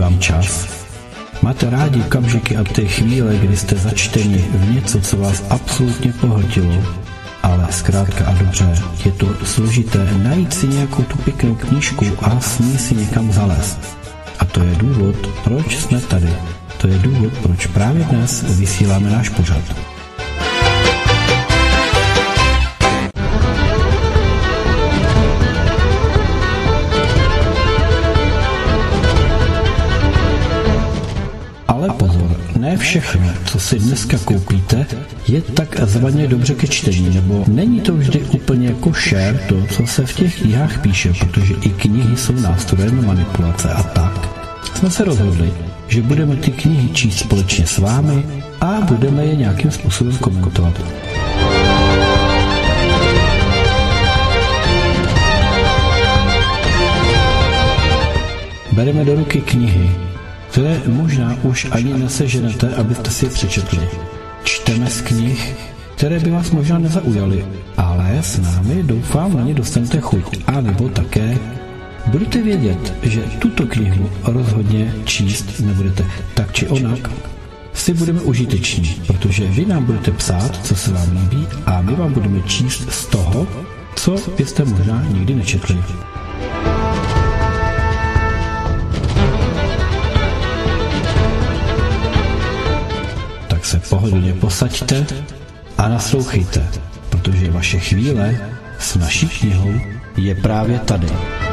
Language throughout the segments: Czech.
vám čas? Máte rádi okamžiky a ty chvíle, kdy jste začteni v něco, co vás absolutně pohltilo, ale zkrátka a dobře, je to složité najít si nějakou tu pěknou knížku a s ní si někam zalézt. A to je důvod, proč jsme tady. To je důvod, proč právě dnes vysíláme náš pořad. Ale pozor, ne všechno, co si dneska koupíte, je takzvaně dobře ke čtení, nebo není to vždy úplně košer to, co se v těch knihách píše, protože i knihy jsou nástrojem manipulace a tak. Jsme se rozhodli, že budeme ty knihy číst společně s vámi a budeme je nějakým způsobem komentovat. Bereme do ruky knihy, které možná už ani neseženete, abyste si je přečetli. Čteme z knih, které by vás možná nezaujaly, ale s námi doufám na ně dostanete chuť. A nebo také budete vědět, že tuto knihu rozhodně číst nebudete. Tak či onak si budeme užiteční, protože vy nám budete psát, co se vám líbí, a my vám budeme číst z toho, co byste možná nikdy nečetli. Tak se pohodlně posaďte a naslouchejte, protože vaše chvíle s naší knihou je právě tady.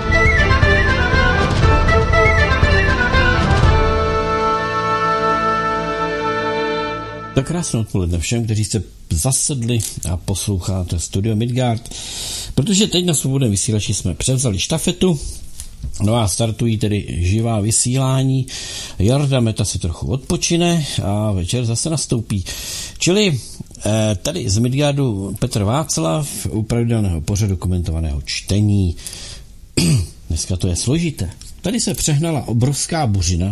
Tak krásné odpoledne všem, kteří jste zasedli a posloucháte Studio Midgard, protože teď na Svobodném vysílači jsme převzali štafetu, no a startují tedy živá vysílání. Jarda Meta si trochu odpočine a večer zase nastoupí. Čili tady z Midgardu Petr Václav u pravidelného pořadu komentovaného čtení. Dneska to je složité. Tady se přehnala obrovská buřina,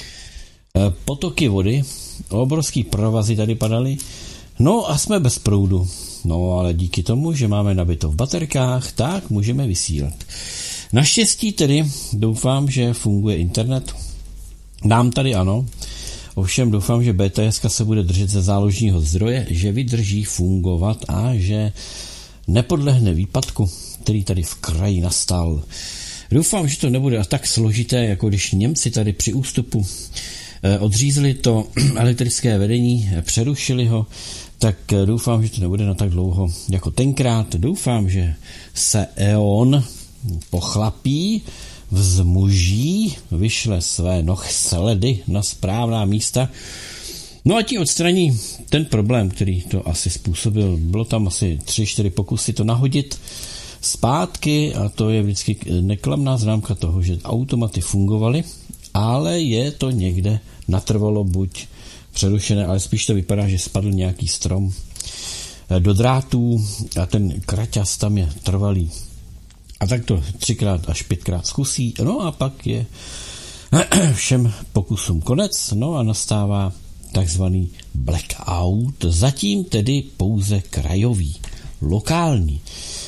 potoky vody, obrovský provazy tady padaly, no a jsme bez proudu. No ale díky tomu, že máme nabito v baterkách, tak můžeme vysílat. Naštěstí tedy doufám, že funguje internet. Nám tady ano, ovšem doufám, že BTS se bude držet ze záložního zdroje, že vydrží fungovat a že nepodlehne výpadku, který tady v kraji nastal. Doufám, že to nebude tak složité, jako když Němci tady při ústupu odřízli to elektrické vedení, přerušili ho, tak doufám, že to nebude na tak dlouho jako tenkrát. Doufám, že se E.ON pochlapí, vzmuží, vyšle své nohsledy na správná místa. No a ti odstraní ten problém, který to asi způsobil. Bylo tam asi 3-4 pokusy to nahodit zpátky a to je vždycky neklamná známka toho, že automaty fungovaly, ale je to někde natrvalo buď přerušené, ale spíš to vypadá, že spadl nějaký strom do drátů a ten kraťas tam je trvalý. A tak to 3x až 5x zkusí, no a pak je všem pokusům konec, no a nastává takzvaný blackout, zatím tedy pouze krajový, lokální.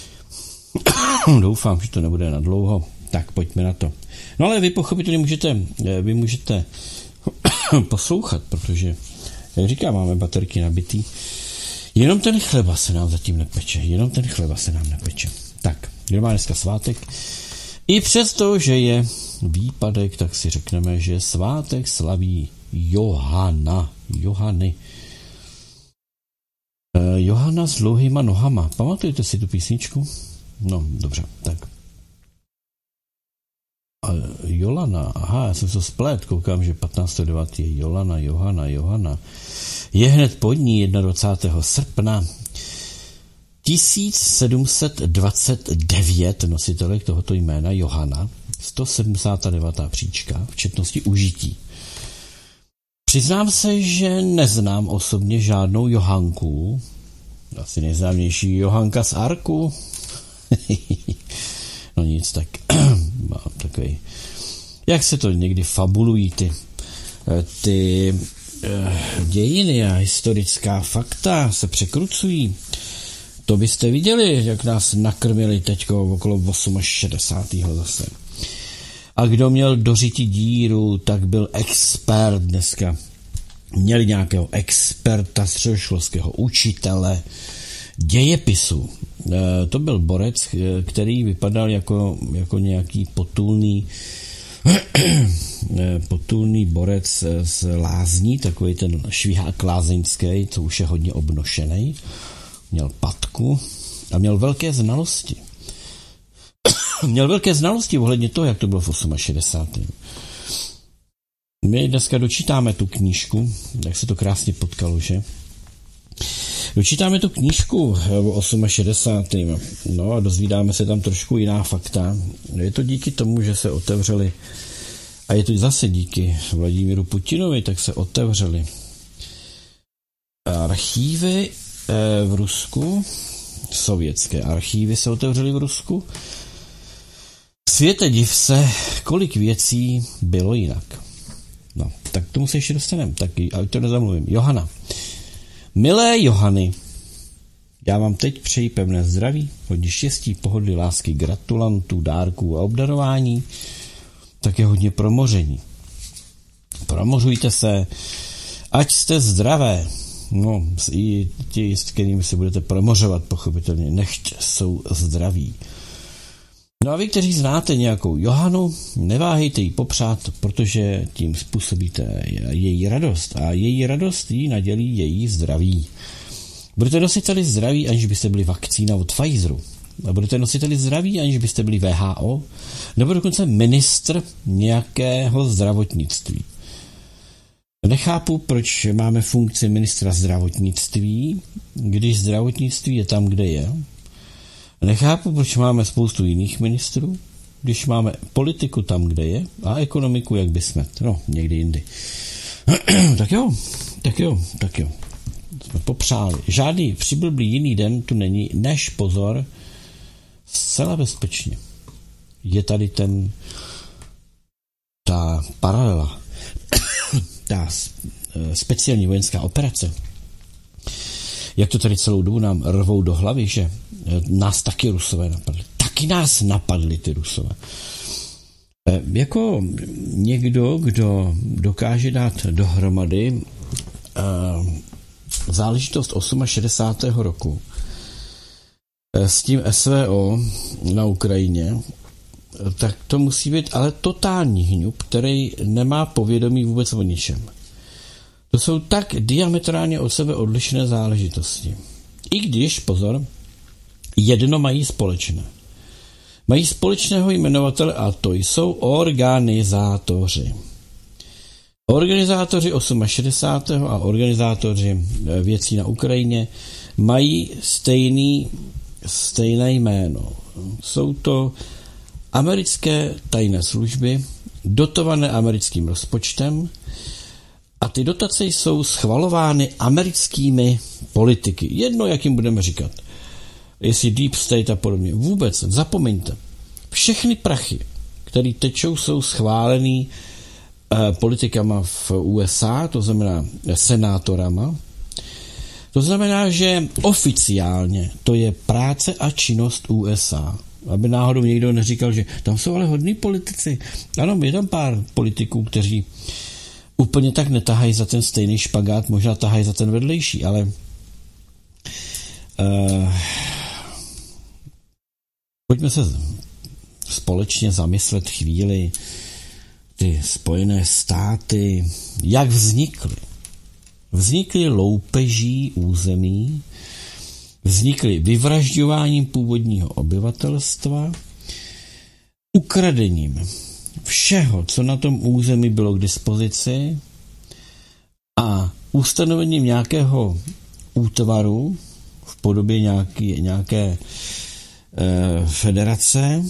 Doufám, že to nebude na dlouho, tak pojďme na to. No ale vy pochopitelně můžete poslouchat, protože, jak říkám, máme baterky nabitý. Jenom ten chleba se nám zatím nepeče. Tak, kdo má dneska svátek? I přesto, že je výpadek, tak si řekneme, že svátek slaví Johany. Johana s dlouhýma nohama. Pamatujete si tu písničku? No, dobře, tak. Jolana, aha, já jsem to splet, koukám, že 15.9. je Johana. Je hned pod ní 21. srpna 1729 nositelek tohoto jména Johana, 179. příčka, v četnosti užití. Přiznám se, že neznám osobně žádnou Johanku, asi nejznámější Johanka z Arku. No nic, tak mám takový, jak se to někdy fabulují ty dějiny a historická fakta se překrucují. To byste viděli, jak nás nakrmili teďko okolo 68. zase. a kdo měl dořití díru, tak byl expert dneska. Měli nějakého experta, středoškolského učitele dějepisu. To byl borec, který vypadal jako nějaký potulný borec z lázní, takový ten švihák lázeňský, co už je hodně obnošený. Měl patku a měl velké znalosti. Měl velké znalosti ohledně toho, jak to bylo v 68. My dneska dočítáme tu knížku, jak se to krásně potkalo, že? Dočítáme tu knížku o 68. No a dozvídáme se tam trošku jiná fakta. Je to díky tomu, že se otevřeli, a je to zase díky Vladimíru Putinovi, tak se otevřely archívy v Rusku, sovětské archívy se otevřely v Rusku. Světe div se, kolik věcí bylo jinak. No, tak k tomu se ještě dostaneme, taky, ale to nezamluvím. Johana. Milé Johany, já vám teď přeji pevné zdraví, hodně štěstí, pohody, lásky, gratulantů, dárků a obdarování, také hodně promoření. Promořujte se, ať jste zdravé. No, i ti, s kterými se budete promořovat, pochopitelně, nechť jsou zdraví. No a vy, kteří znáte nějakou Johanu, neváhejte jí popřát, protože tím způsobíte její radost a její radost jí nadělí její zdraví. Budete nositeli zdraví, aniž byste byli vakcína od Pfizeru. A budete nositeli zdraví, aniž byste byli WHO, nebo dokonce ministr nějakého zdravotnictví. Nechápu, proč máme funkci ministra zdravotnictví, když zdravotnictví je tam, kde je. Nechápu, proč máme spoustu jiných ministrů, když máme politiku tam, kde je, a ekonomiku, jak by jsme. No, někdy jindy. Tak jo. Jsme popřáli. Žádný přiblblý jiný den tu není, než pozor, zcela bezpečně. Je tady ta paralela, ta speciální vojenská operace. Jak to tady celou dobu nám rvou do hlavy, že nás taky Rusové napadli. Taky nás napadli ty Rusové. Jako někdo, kdo dokáže dát dohromady záležitost 68. roku s tím SVO na Ukrajině, tak to musí být ale totální hňup, který nemá povědomí vůbec o ničem. To jsou tak diametrálně od sebe odlišné záležitosti. I když, pozor, jedno mají společné. Mají společného jmenovatele a to jsou organizátoři. Organizátoři 68. a organizátoři věcí na Ukrajině mají stejné jméno. Jsou to americké tajné služby, dotované americkým rozpočtem, a ty dotace jsou schvalovány americkými politiky. Jedno, jak jim budeme říkat. Jestli Deep State a podobně. Vůbec, zapomeňte. Všechny prachy, které tečou, jsou schválený politikama v USA, to znamená senátorama. To znamená, že oficiálně to je práce a činnost USA. Aby náhodou někdo neříkal, že tam jsou ale hodní politici. Ano, je tam pár politiků, kteří úplně tak netahají za ten stejný špagát, možná tahají za ten vedlejší, ale pojďme se společně zamyslet chvíli, ty Spojené státy, jak vznikly. Vznikly loupeží území, vznikly vyvražďováním původního obyvatelstva, ukradením všeho, co na tom území bylo k dispozici, a ustanovením nějakého útvaru v podobě nějaké federace,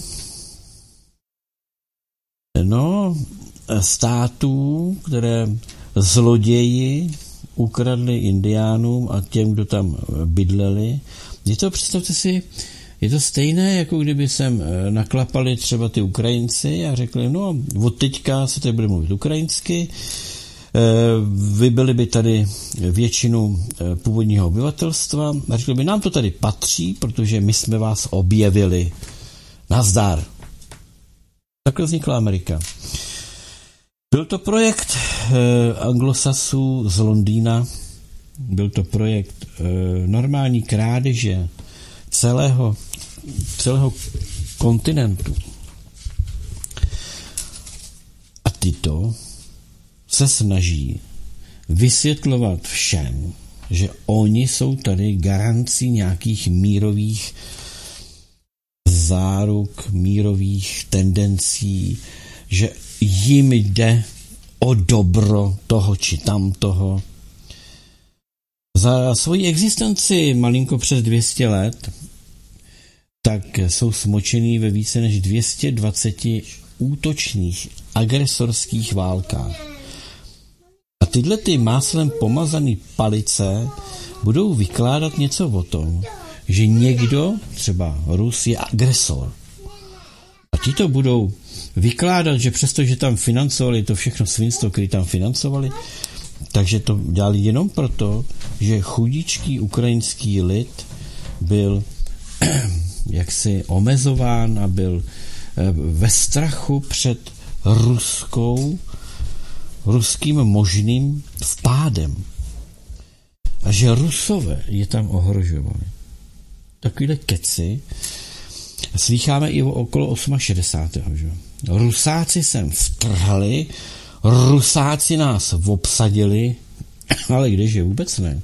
států, které zloději ukradli indiánům a těm, kdo tam bydleli. Představte si, je to stejné, jako kdyby sem naklapali třeba ty Ukrajinci a řekli, no od teďka se tady bude mluvit ukrajinsky, vybili by tady většinu původního obyvatelstva a řekli by, nám to tady patří, protože my jsme vás objevili. Nazdar. Takhle vznikla Amerika. Byl to projekt anglosasů z Londýna, byl to projekt normální krádeže celého kontinentu. A tyto se snaží vysvětlovat všem, že oni jsou tady garancí nějakých mírových záruk, mírových tendencí, že jim jde o dobro toho či tamtoho. Za svoji existenci malinko přes 200 let tak jsou smočený ve více než 220 útočných agresorských válkách. A tyhle ty máslem pomazané palice budou vykládat něco o tom, že někdo, třeba Rus, je agresor. A ti to budou vykládat, že přestože tam financovali to všechno svinstvo, které tam financovali, takže to dělali jenom proto, že chudičký ukrajinský lid byl jaksi omezován a byl ve strachu před ruským možným vpádem. A že Rusové je tam ohrožovali. Takovýhle keci slýcháme i okolo 68. Že? Rusáci sem vtrhli, Rusáci nás obsadili, ale kdeže, vůbec ne.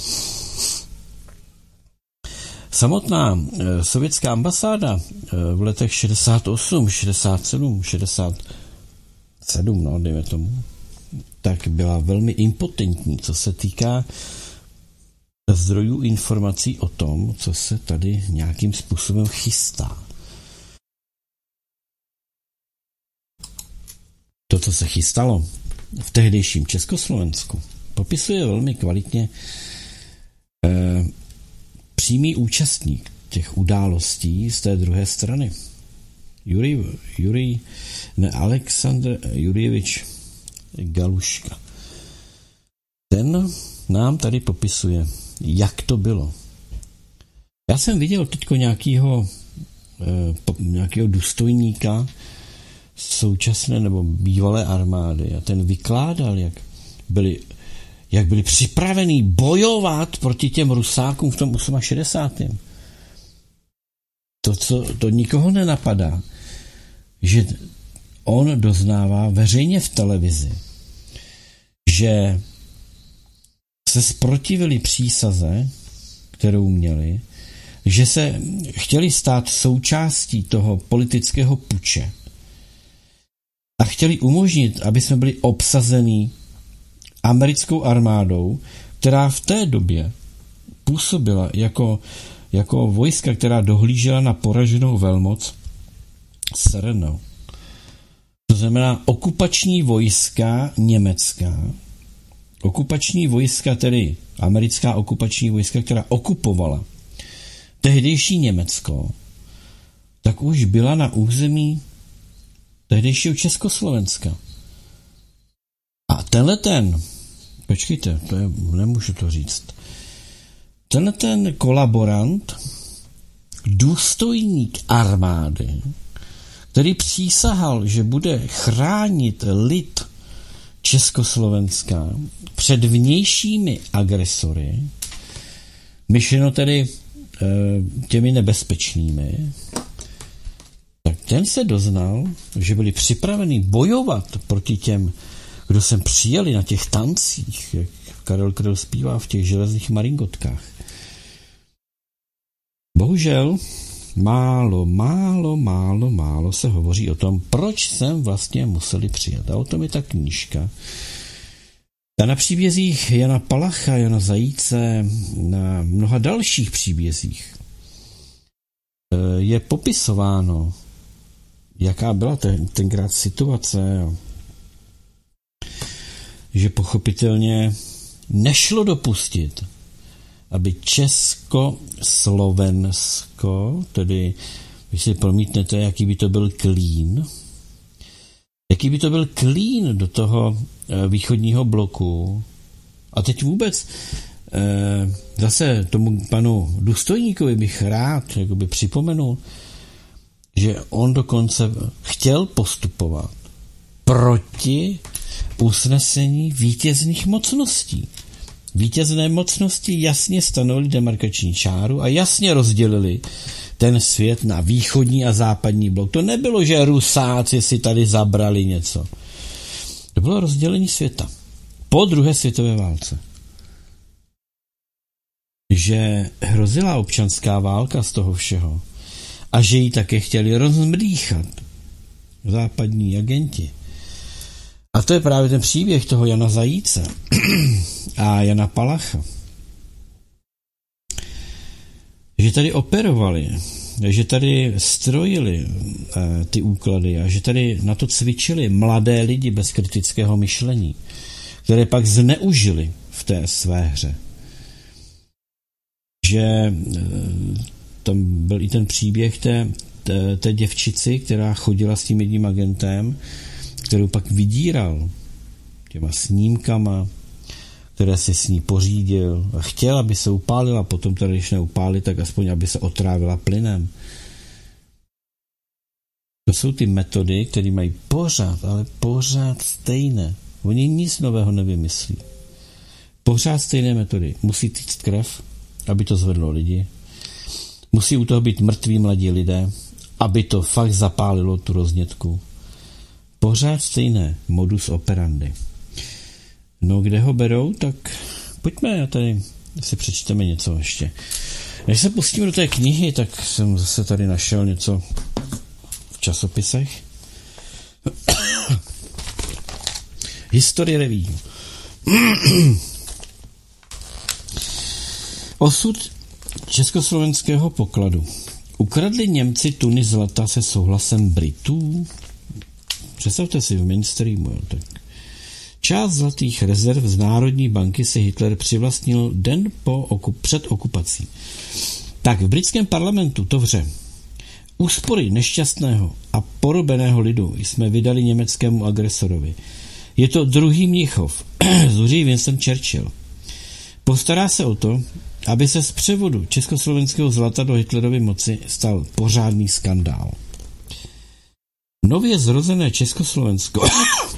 Samotná sovětská ambasáda v letech 68, 67, 67, no, dejme tomu, tak byla velmi impotentní, co se týká zdrojů informací o tom, co se tady nějakým způsobem chystá. To, co se chystalo v tehdejším Československu, popisuje velmi kvalitně přímý účastník těch událostí z té druhé strany. Aleksandr Jurjevič Galuška. Ten nám tady popisuje, jak to bylo. Já jsem viděl teďko nějakého důstojníka současné nebo bývalé armády a ten vykládal, jak byli připravení bojovat proti těm Rusákům v tom 68. To nikoho nenapadá, že on doznává veřejně v televizi, že se zprotivili přísaze, kterou měli, že se chtěli stát součástí toho politického puče a chtěli umožnit, aby jsme byli obsazení americkou armádou, která v té době působila jako vojska, která dohlížela na poraženou velmoc Srno. To znamená okupační vojska německá, okupační vojska, tedy americká okupační vojska, která okupovala tehdejší Německo, tak už byla na území tehdejšího Československa. A počkejte, nemůžu to říct. Ten kolaborant, důstojník armády, který přísahal, že bude chránit lid Československa před vnějšími agresory, myšleno tedy těmi nebezpečnými, tak ten se doznal, že byli připraveni bojovat proti těm, kdo sem přijeli na těch tancích, jak Karel Kryl zpívá v těch železných maringotkách. Bohužel málo se hovoří o tom, proč sem vlastně museli přijet. A o tom je ta knížka. A na příbězích Jana Palacha, Jana Zajíce, na mnoha dalších příbězích je popisováno, jaká byla tenkrát situace, že pochopitelně nešlo dopustit, aby Československo, tedy když si promítnete, jaký by to byl klín do toho východního bloku. A teď vůbec zase tomu panu důstojníkovi bych rád připomenul, že on dokonce chtěl postupovat proti usnesení vítězných mocností. Vítězné mocnosti jasně stanovily demarkační čáru a jasně rozdělili ten svět na východní a západní blok. To nebylo, že Rusáci si tady zabrali něco. To bylo rozdělení světa po druhé světové válce. Že hrozila občanská válka z toho všeho a že ji také chtěli rozmdýchat západní agenti. A to je právě ten příběh toho Jana Zajíce a Jana Palacha. Že tady operovali, že tady strojili ty úklady a že tady na to cvičili mladé lidi bez kritického myšlení, které pak zneužili v té své hře. Že tam byl i ten příběh té děvčici, která chodila s tím jedním agentem, kterou pak vydíral těma snímkama, které si s ní pořídil a chtěl, aby se upálila, potom teda, když neupálí, tak aspoň, aby se otrávila plynem. To jsou ty metody, které mají pořád stejné. Oni nic nového nevymyslí. Pořád stejné metody. Musí týct krev, aby to zvedlo lidi. Musí u toho být mrtví mladí lidé, aby to fakt zapálilo tu roznětku. Pořád stejné modus operandi. No, kde ho berou, tak pojďme, já tady si přečteme něco ještě. Než se pustíme do té knihy, tak jsem zase tady našel něco v časopisech. History Review. Osud československého pokladu. Ukradli Němci tuny zlata se souhlasem Britů? Představte si v mainstreamu, jo, tak. Část zlatých rezerv z Národní banky se Hitler přivlastnil den před okupací. Tak v britském parlamentu to vře. Úspory nešťastného a porobeného lidu jsme vydali německému agresorovi. Je to druhý Mnichov, zuří Winston Churchill. Postará se o to, aby se z převodu československého zlata do Hitlerovy moci stal pořádný skandál. Nově zrozené Československo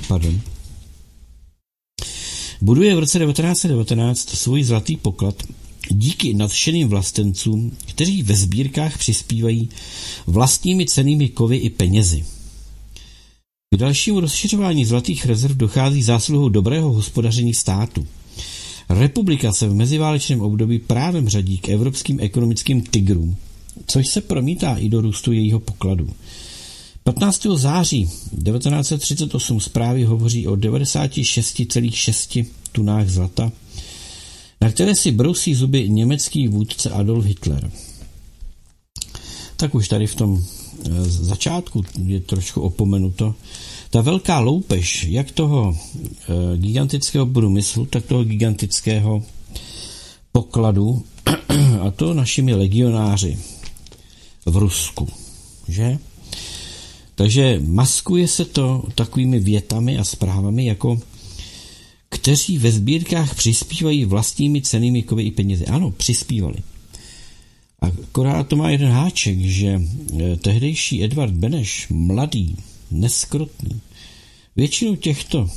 buduje v roce 1919 svůj zlatý poklad díky nadšeným vlastencům, kteří ve sbírkách přispívají vlastními cennými kovy i penězi. K dalšímu rozšiřování zlatých rezerv dochází zásluhou dobrého hospodaření státu. Republika se v meziválečném období právem řadí k evropským ekonomickým tigrům, což se promítá i do růstu jejího pokladu. 15. září 1938 zprávy hovoří o 96,6 tunách zlata, na které si brousí zuby německý vůdce Adolf Hitler. Tak už tady v tom začátku je trošku opomenuto. Ta velká loupež, jak toho gigantického průmyslu, tak toho gigantického pokladu, a to našimi legionáři v Rusku, že? Takže maskuje se to takovými větami a zprávami, jako kteří ve sbírkách přispívají vlastními cennými kovy i penězi. Ano, přispívali. Akorát to má jeden háček, že tehdejší Edvard Beneš, mladý, neskrotný, většinu těchto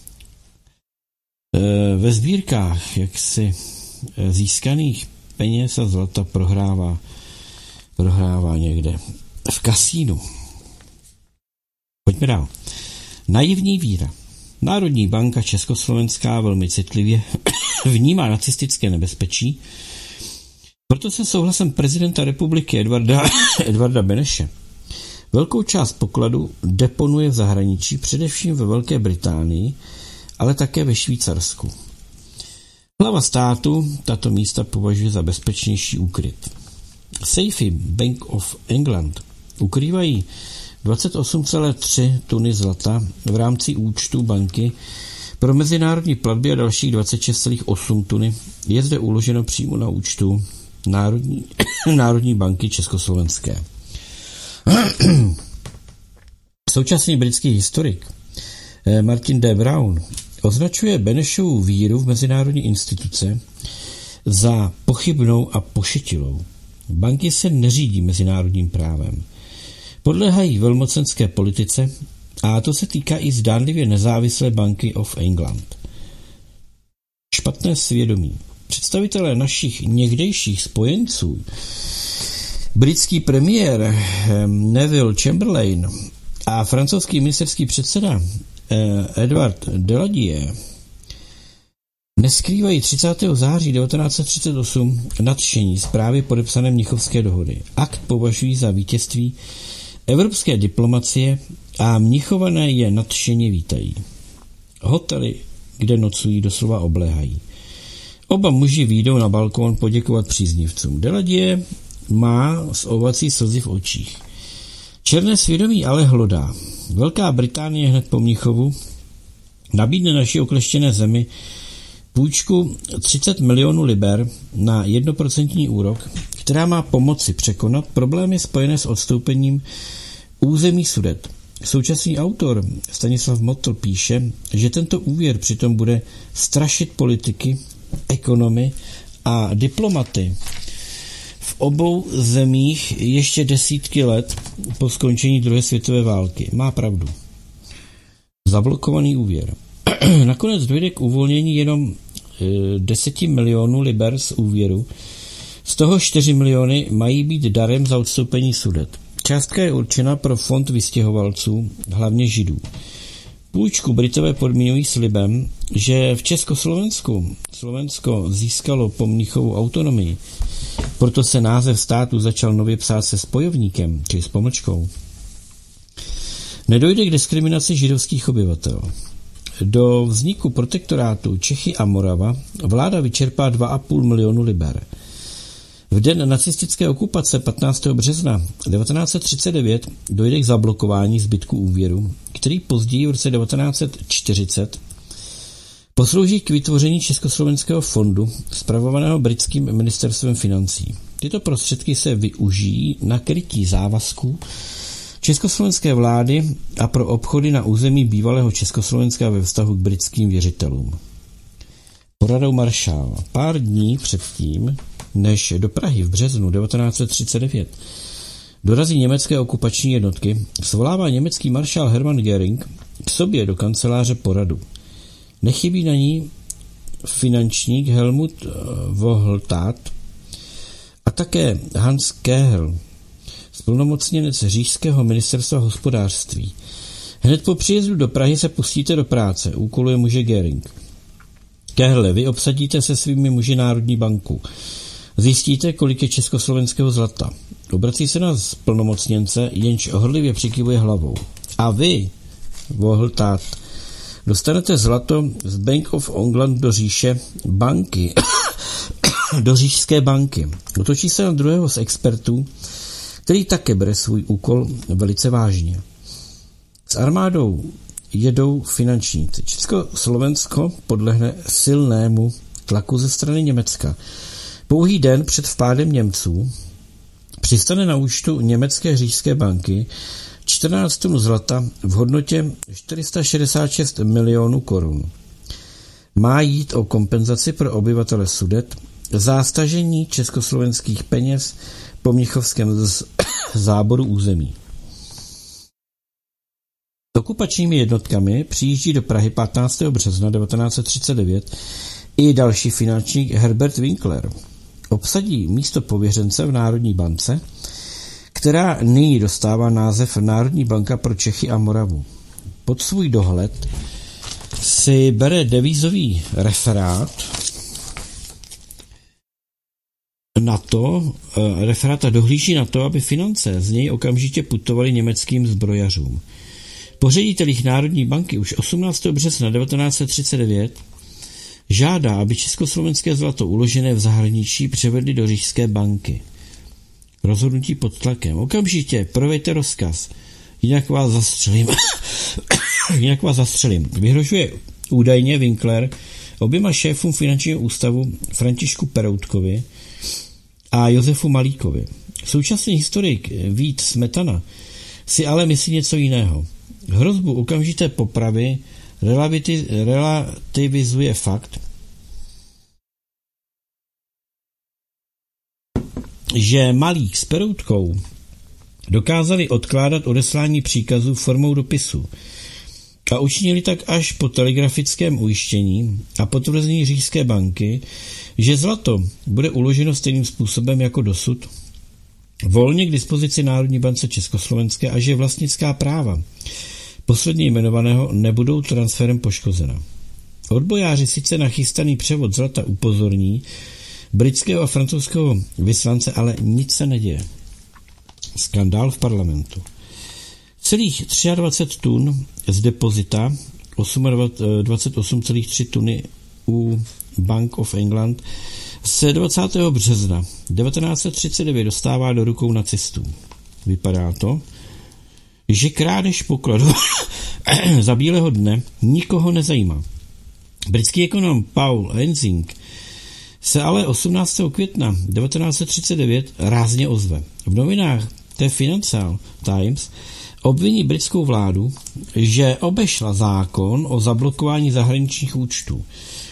ve sbírkách jaksi získaných peněz a zlata prohrává někde v kasínu. Pojďme dál. Naivní víra. Národní banka československá velmi citlivě vnímá nacistické nebezpečí, proto se souhlasem prezidenta republiky Edvarda Beneše velkou část pokladu deponuje v zahraničí, především ve Velké Británii, ale také ve Švýcarsku. Hlava státu tato místa považuje za bezpečnější úkryt. Safey Bank of England ukrývají 28,3 tuny zlata v rámci účtu banky pro mezinárodní platby a dalších 26,8 tuny je zde uloženo přímo na účtu Národní banky československé. Současný britský historik Martin D. Brown označuje Benešovu víru v mezinárodní instituce za pochybnou a pošetilou. Banky se neřídí mezinárodním právem. Podléhají velmocenské politice a to se týká i zdánlivě nezávislé Banky of England. Špatné svědomí. Představitelé našich někdejších spojenců, britský premiér Neville Chamberlain a francouzský ministerský předseda Edward Daladier neskrývají 30. září 1938 nadšení z právě podepsané Mnichovské dohody. Akt považují za vítězství evropské diplomacie a Mnichované je nadšeně vítají. Hotely, kde nocují, doslova obléhají. Oba muži vyjdou na balkón poděkovat příznivcům. Daladier má z ovací slzy v očích. Černé svědomí ale hlodá. Velká Británie hned po Mnichovu nabídne naší okleštěné zemi půjčku 30 milionů liber na 1% úrok, která má pomoci překonat problémy spojené s odstoupením území Sudet. Současný autor Stanislav Motl píše, že tento úvěr přitom bude strašit politiky, ekonomy a diplomaty v obou zemích ještě desítky let po skončení druhé světové války. Má pravdu. Zablokovaný úvěr. Nakonec dojde k uvolnění jenom 10 milionů liber z úvěru. Z toho 4 miliony mají být darem za odstoupení Sudet. Částka je určena pro fond vystěhovalců, hlavně Židů. Půjčku Britové podmínují slibem, že v Československu Slovensko získalo po Mnichovu autonomii, proto se název státu začal nově psát se spojovníkem, či s pomlčkou. Nedojde k diskriminaci židovských obyvatel. Do vzniku protektorátu Čechy a Morava vláda vyčerpá 2,5 milionu liber. V den nacistické okupace 15. března 1939 dojde k zablokování zbytku úvěru, který později v roce 1940 poslouží k vytvoření Československého fondu, spravovaného britským ministerstvem financí. Tyto prostředky se využijí na krytí závazků československé vlády a pro obchody na území bývalého Československa ve vztahu k britským věřitelům. Poradou Maršála. Pár dní předtím, než do Prahy v březnu 1939 dorazí německé okupační jednotky, svolává německý maršál Hermann Göring k sobě do kanceláře poradu. Nechybí na ní finančník Helmut Wohltat a také Hans Kehl, splnomocněnec říšského ministerstva hospodářství. Hned po příjezdu do Prahy se pustíte do práce, úkoluje muže Göring. Kehle, vy obsadíte se svými muži Národní banku. Zjistíte, kolik je československého zlata. Obrací se na splnomocněnce, jenž horlivě přikývuje hlavou. A vy, Wohltat, dostanete zlato z Bank of England do říše banky, do říšské banky. Otočí se na druhého z expertů, který také bere svůj úkol velice vážně. S armádou jedou finančníci. Československo podlehne silnému tlaku ze strany Německa. Pouhý den před vpádem Němců přistane na účtu německé říšské banky 14 tun zlata v hodnotě 466 milionů korun. Má jít o kompenzaci pro obyvatele Sudet za stažení československých peněz po mnichovském záboru území. S okupačními jednotkami přijíždí do Prahy 15. března 1939 i další finančník Herbert Winkler. Obsadí místo pověřence v Národní bance, která nyní dostává název Národní banka pro Čechy a Moravu. Pod svůj dohled si bere devízový referát a dohlíží na to, aby finance z něj okamžitě putovaly německým zbrojařům. Po ředitelích Národní banky už 18. března 1939 žádá, aby československé zlato uložené v zahraničí převedli do říšské banky. Rozhodnutí pod tlakem. Okamžitě provejte rozkaz, jinak vás zastřelím. Vyhrožuje údajně Winkler oběma šéfům finančního ústavu Františku Peroutkovi a Josefu Malíkovi. Současný historik Vít Smetana si ale myslí něco jiného. Hrozbu okamžité popravy relativizuje fakt, že Malík s Peroutkou dokázali odkládat odeslání příkazů formou dopisu a učinili tak až po telegrafickém ujištění a potvrzení Říšské banky, že zlato bude uloženo stejným způsobem jako dosud, volně k dispozici Národní bance Československé a že vlastnická práva posledně jmenovaného nebudou transferem poškozena. Odbojáři sice na chystaný převod zlata upozorní britského a francouzského vyslance, ale nic se neděje. Skandál v parlamentu. Celých 23 tun z depozita, 28,3 tuny u Bank of England, se 20. března 1939 dostává do rukou nacistů. Vypadá to, že krádež pokladu za bílého dne nikoho nezajímá. Britský ekonom Paul Hensing se ale 18. května 1939 rázně ozve. V novinách The Financial Times obviní britskou vládu, že obešla zákon o zablokování zahraničních účtů.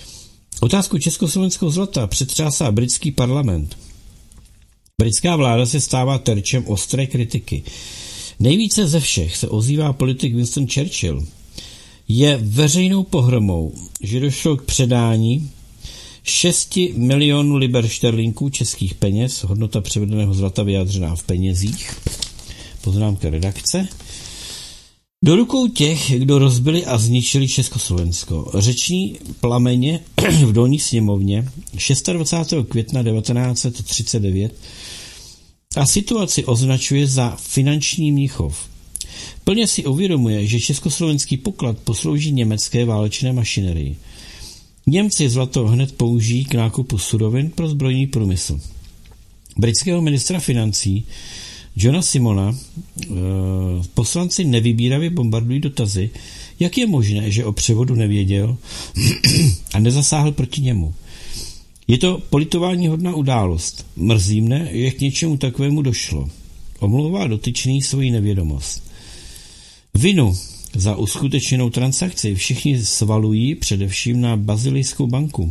Otázku československého zlata přetřásá britský parlament. Britská vláda se stává terčem ostré kritiky. Nejvíce ze všech se ozývá politik Winston Churchill. Je veřejnou pohromou, že došlo k předání 6 milionů liber šterlinků českých peněz, hodnota převedeného zlata vyjádřená v penězích, poznámka redakce, do rukou těch, kdo rozbili a zničili Československo. Řeční plameně v dolní sněmovně 26. května 1939 a situaci označuje za finanční Mnichov. Plně si uvědomuje, že československý poklad poslouží německé válečné mašinerii. Němci zlato hned použijí k nákupu surovin pro zbrojní průmysl. Britského ministra financí Johna Simona poslanci nevybíravě bombardují dotazy, jak je možné, že o převodu nevěděl a nezasáhl proti němu. Je to politováníhodná událost. Mrzí mne, že k něčemu takovému došlo. Omlouvá dotyčný svoji nevědomost. Vinu za uskutečněnou transakci všichni svalují především na Bazilijskou banku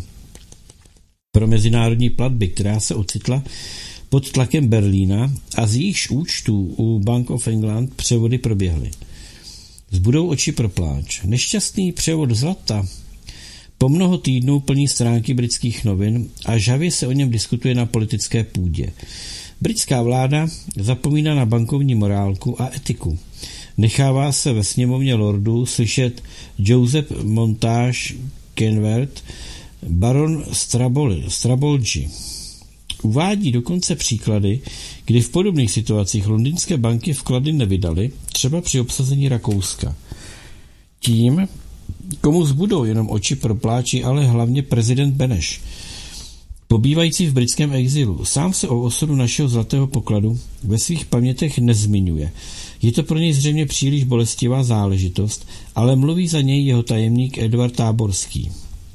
pro mezinárodní platby, která se ocitla pod tlakem Berlína a z jejichž účtů u Bank of England převody proběhly. Zbudou oči pro pláč. Nešťastný převod zlata po mnoho týdnů plní stránky britských novin a žhavě se o něm diskutuje na politické půdě. Britská vláda zapomíná na bankovní morálku a etiku. Nechává se ve sněmovně lordů slyšet Joseph Montage Kenward, baron Strabolgi. Uvádí dokonce příklady, kdy v podobných situacích londýnské banky vklady nevydaly, třeba při obsazení Rakouska. Tím, komu zbudou jenom oči pro pláči, ale hlavně prezident Beneš, pobývající v britském exilu. Sám se o osudu našeho zlatého pokladu ve svých pamětech nezmiňuje. Je to pro něj zřejmě příliš bolestivá záležitost, ale mluví za něj jeho tajemník Edvard Táborský.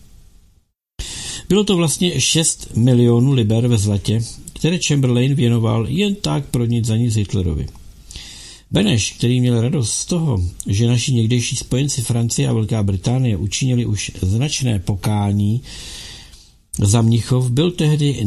Bylo to vlastně 6 milionů liber ve zlatě, které Chamberlain věnoval jen tak pro nic za nic Hitlerovi. Beneš, který měl radost z toho, že naši někdejší spojenci Francie a Velká Británie učinili už značné pokání za Mnichov, byl tehdy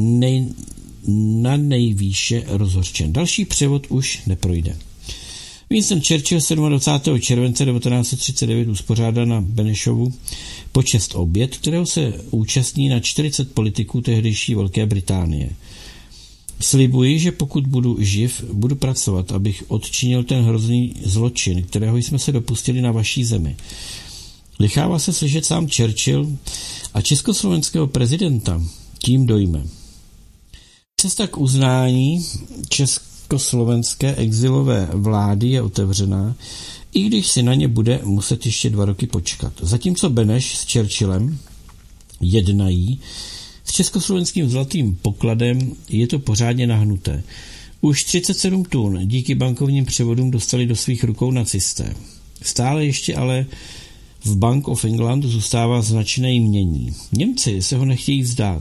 na nejvýše rozhořčen. Další převod už neprojde. Winston Churchill 27. července 1939 uspořádá na Benešovu počest oběd, kterého se účastní na 40 politiků tehdejší Velké Británie. Slibuji, že pokud budu živ, budu pracovat, abych odčinil ten hrozný zločin, kterého jsme se dopustili na vaší zemi. Nechává se slyšet sám Churchill a československého prezidenta tím dojme. Cesta k uznání československé exilové vlády je otevřená, i když si na ně bude muset ještě 2 roky počkat. Zatímco Beneš s Churchillem jednají s československým zlatým pokladem, je to pořádně nahnuté. Už 37 tun díky bankovním převodům dostali do svých rukou nacisté. Stále ještě ale v Bank of England zůstává značné jmění. Němci se ho nechtějí vzdát.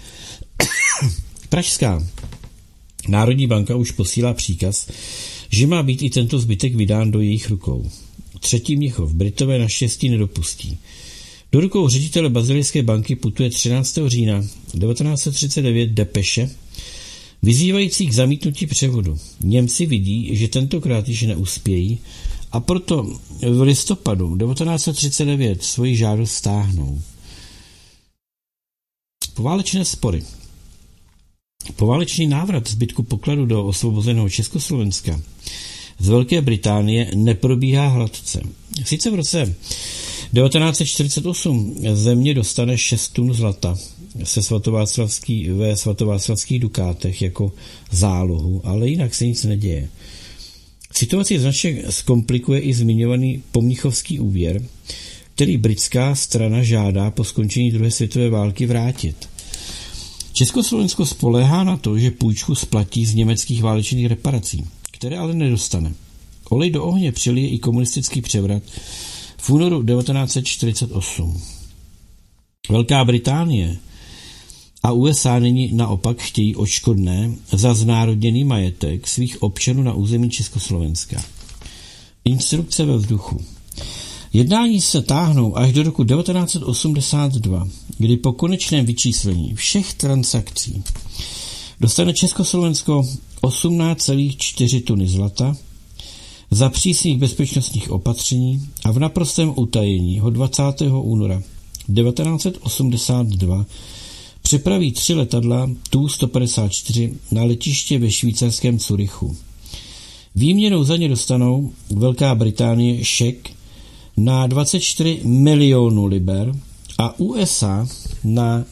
Pražská Národní banka už posílá příkaz, že má být i tento zbytek vydán do jejich rukou. 3. Mnichov Britové naštěstí nedopustí. Do rukou ředitele Bazilijské banky putuje 13. října 1939 depeše, vyzývající k zamítnutí převodu. Němci vidí, že tentokrát již neuspějí a proto v listopadu 1939 svoji žádost stáhnou. Poválečné spory. Poválečný návrat zbytku pokladu do osvobozeného Československa z Velké Británie neprobíhá hladce. Sice v roce 1948 země dostane 6 tun zlata ve svatováclavských dukátech jako zálohu, ale jinak se nic neděje. Situaci značně zkomplikuje i zmiňovaný pomnichovský úvěr, který britská strana žádá po skončení druhé světové války vrátit. Československo spoléhá na to, že půjčku splatí z německých válečných reparací, které ale nedostane. Olej do ohně přilije i komunistický převrat v únoru 1948. Velká Británie a USA nyní naopak chtějí odškodné za znárodněný majetek svých občanů na území Československa. Instrukce ve vzduchu. Jednání se táhnou až do roku 1982, kdy po konečném vyčíslení všech transakcí dostane Československo 18,4 tuny zlata za přísných bezpečnostních opatření a v naprostém utajení ho 20. února 1982 přepraví 3 letadla Tu-154 na letiště ve švýcarském Curychu. Výměnou za ně dostanou Velká Británie šek na 24 milionů liber a USA na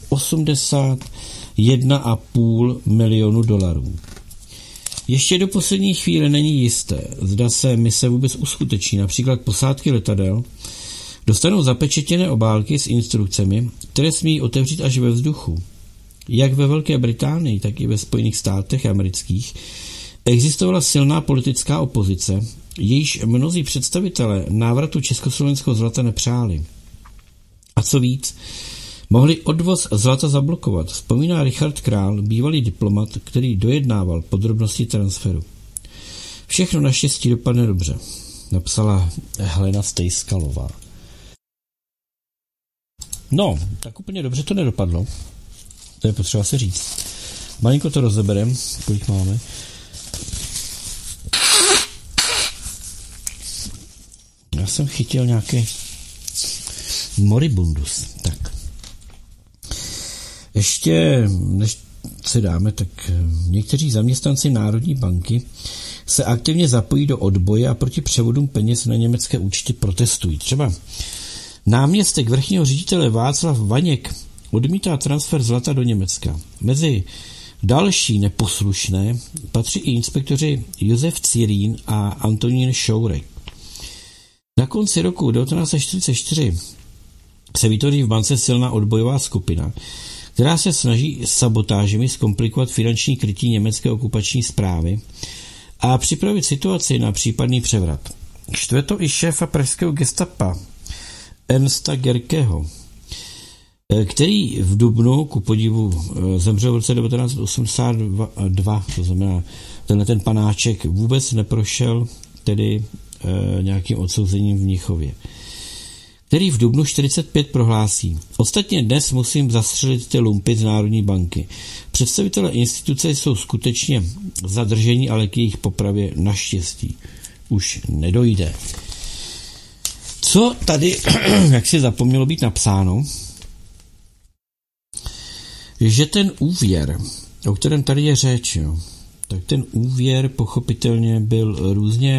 81,5 milionu dolarů. Ještě do poslední chvíle není jisté, zda se mise vůbec uskuteční. Například posádky letadel dostanou zapečetěné obálky s instrukcemi, které smí otevřít až ve vzduchu. Jak ve Velké Británii, tak i ve Spojených státech amerických existovala silná politická opozice, jejíž mnozí představitelé návratu československého zlata nepřáli. A co víc, mohli odvoz zlata zablokovat, vzpomíná Richard Král, bývalý diplomat, který dojednával podrobnosti transferu. Všechno naštěstí dopadne dobře, napsala Helena Stejskalová. No, tak úplně dobře to nedopadlo. To je potřeba si říct. Malinko to rozeberem, kolik máme. Já jsem chytil nějaký moribundus. Tak. Ještě, než se dáme, tak někteří zaměstnanci Národní banky se aktivně zapojí do odboje a proti převodům peněz na německé účty protestují. Třeba náměstek vrchního ředitele Václav Vaněk odmítá transfer zlata do Německa. Mezi další neposlušné patří i inspektoři Josef Cirín a Antonín Šourek. Na konci roku 1944 se vytvoří v bance silná odbojová skupina, která se snaží sabotážemi zkomplikovat finanční krytí německé okupační správy a připravit situaci na případný převrat. Štve to i šéfa pražského gestapa Ernsta Gerkeho, který v dubnu, ku podivu, zemřel v roce 1982, to znamená, ten panáček vůbec neprošel tedy nějakým odsouzením v Mnichově, který v dubnu 45 prohlásí: ostatně dnes musím zastřelit ty lumpy z Národní banky. Představitelé instituce jsou skutečně zadrženi, ale k jejich popravě naštěstí už nedojde. Co tady, jak si zapomnělo být napsáno, že ten úvěr, o kterém tady je řeč, jo, tak ten úvěr pochopitelně byl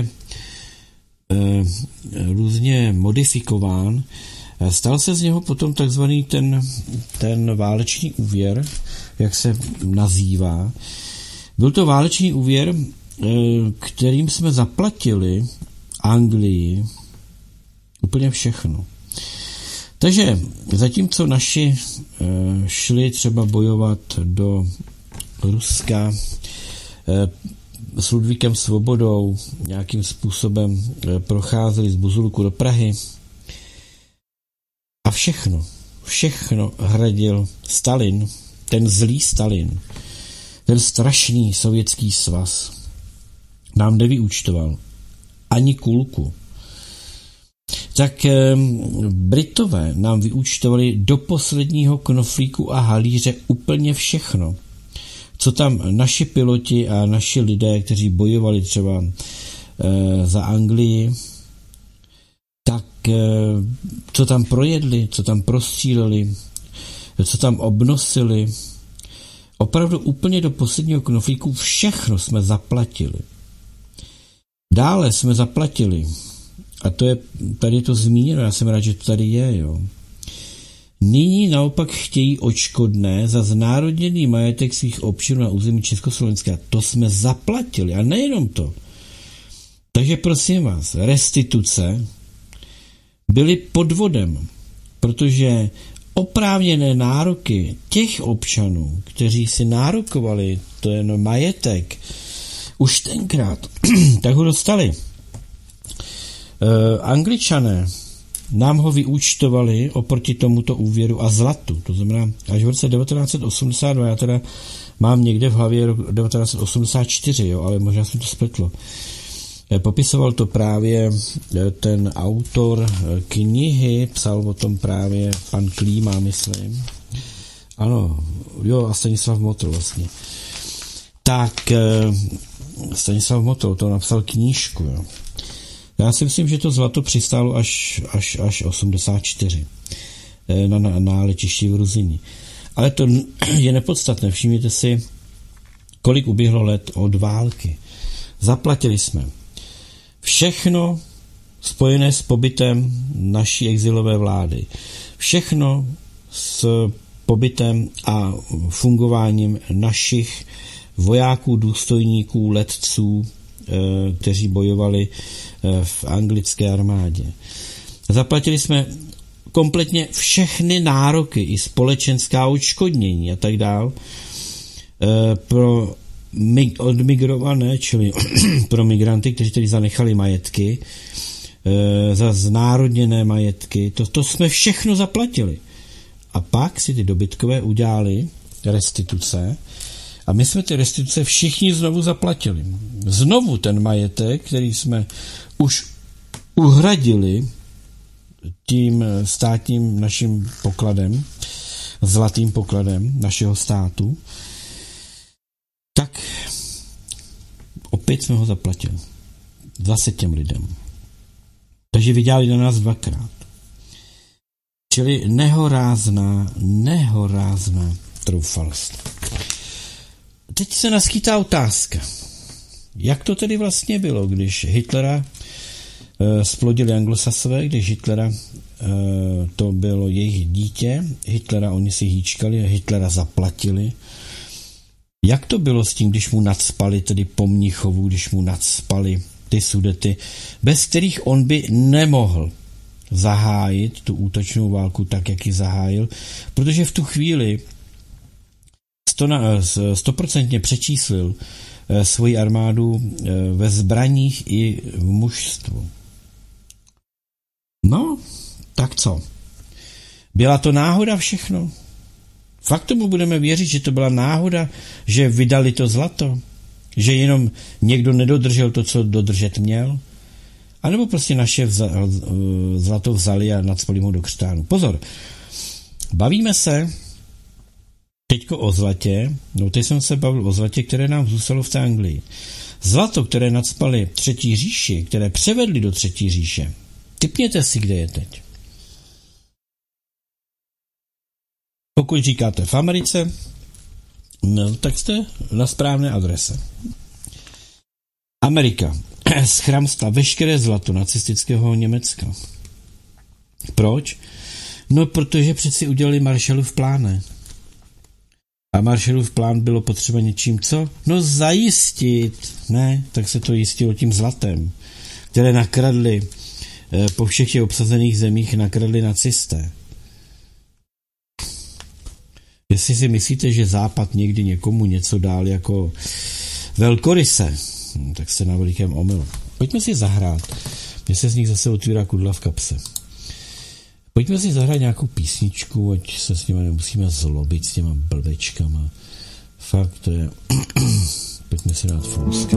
různě modifikován. Stal se z něho potom takzvaný ten válečný úvěr, jak se nazývá. Byl to válečný úvěr, kterým jsme zaplatili Anglii úplně všechno. Takže zatímco naši šli třeba bojovat do Ruska s Ludvíkem Svobodou, nějakým způsobem procházeli z Buzulku do Prahy a všechno hradil Stalin, ten zlý Stalin, ten strašný sovětský svaz nám nevyúčtoval ani kulku. Tak Britové nám vyúčtovali do posledního knoflíku a halíře úplně všechno, co tam naši piloti a naši lidé, kteří bojovali třeba za Anglii, tak co tam projedli, co tam prostříleli, co tam obnosili. Opravdu úplně do posledního knoflíku všechno jsme zaplatili. Dále jsme zaplatili, a to je, tady je to zmíněno, já jsem rád, že to tady je, jo. Nyní naopak chtějí odškodné za znárodněný majetek svých občanů na území Československa. To jsme zaplatili, a nejenom to. Takže prosím vás, restituce byly podvodem, protože oprávněné nároky těch občanů, kteří si nárokovali ten majetek už tenkrát, tak ho dostali. Angličané nám ho vyúčtovali oproti tomuto úvěru a zlatu. To znamená, až v roce 1982, já teda mám někde v hlavě rok 1984, jo, ale možná jsem to spletlo. Popisoval to právě ten autor knihy, psal o tom právě pan Klíma, myslím. Ano, jo, a Stanislav Motl vlastně. Tak Stanislav Motl to napsal knížku, jo. Já si myslím, že to zlato přistálo až 84 na letišti v Ruzyni. Ale to je nepodstatné. Všimněte si, kolik uběhlo let od války. Zaplatili jsme všechno spojené s pobytem naší exilové vlády. Všechno s pobytem a fungováním našich vojáků, důstojníků, letců, kteří bojovali v anglické armádě. Zaplatili jsme kompletně všechny nároky i společenská odškodnění a tak dál pro odmigrované, čili pro migranty, kteří tedy zanechali majetky, za znárodněné majetky. To jsme všechno zaplatili. A pak si ty dobytkové udělali restituce a my jsme ty restituce všichni znovu zaplatili. Znovu ten majetek, který jsme už uhradili tím státním naším pokladem, zlatým pokladem našeho státu, tak opět jsme ho zaplatili. Zase těm lidem. Takže vydělali na nás dvakrát. Čili nehorázná troufalost. Teď se naskýtá otázka. Jak to tedy vlastně bylo, když Hitlera splodili Anglosasové, když Hitlera to bylo jejich dítě, Hitlera oni si hýčkali a Hitlera zaplatili. Jak to bylo s tím, když mu nacpali tedy po Mnichovu, když mu nacpali ty Sudety, bez kterých on by nemohl zahájit tu útočnou válku tak, jak ji zahájil, protože v tu chvíli 100% přečíslil svoji armádu ve zbraních i v mužstvu. No, tak co? Byla to náhoda všechno? Fakt tomu budeme věřit, že to byla náhoda, že vydali to zlato? Že jenom někdo nedodržel to, co dodržet měl? A nebo prostě naše zlato vzali a nacpali ho do křtánu? Pozor, bavíme se teďko o zlatě, no teď jsem se bavil o zlatě, které nám zůstalo v té Anglii. Zlato, které nacpali Třetí říši, které převedli do Třetí říše, tipněte si, kde je teď. Pokud říkáte v Americe, no, tak jste na správné adrese. Amerika schramstla veškeré zlato nacistického Německa. Proč? No, protože přeci udělali Marshallův plán. A Marshallův plán bylo potřeba něčím co? No zajistit. Ne, tak se to jistilo tím zlatem, které nakradli po všech těch obsazených zemích, nakradli nacisté. Jestli si myslíte, že Západ někdy někomu něco dál jako velkoryse, tak jste na velikém omylu. Pojďme si zahrát. Mně se z nich zase otvírá kudla v kapse. Pojďme si zahrát nějakou písničku, ať se s nimi nemusíme zlobit, s těma blbečkama. Fakt to je... Pojďme si dát fousky.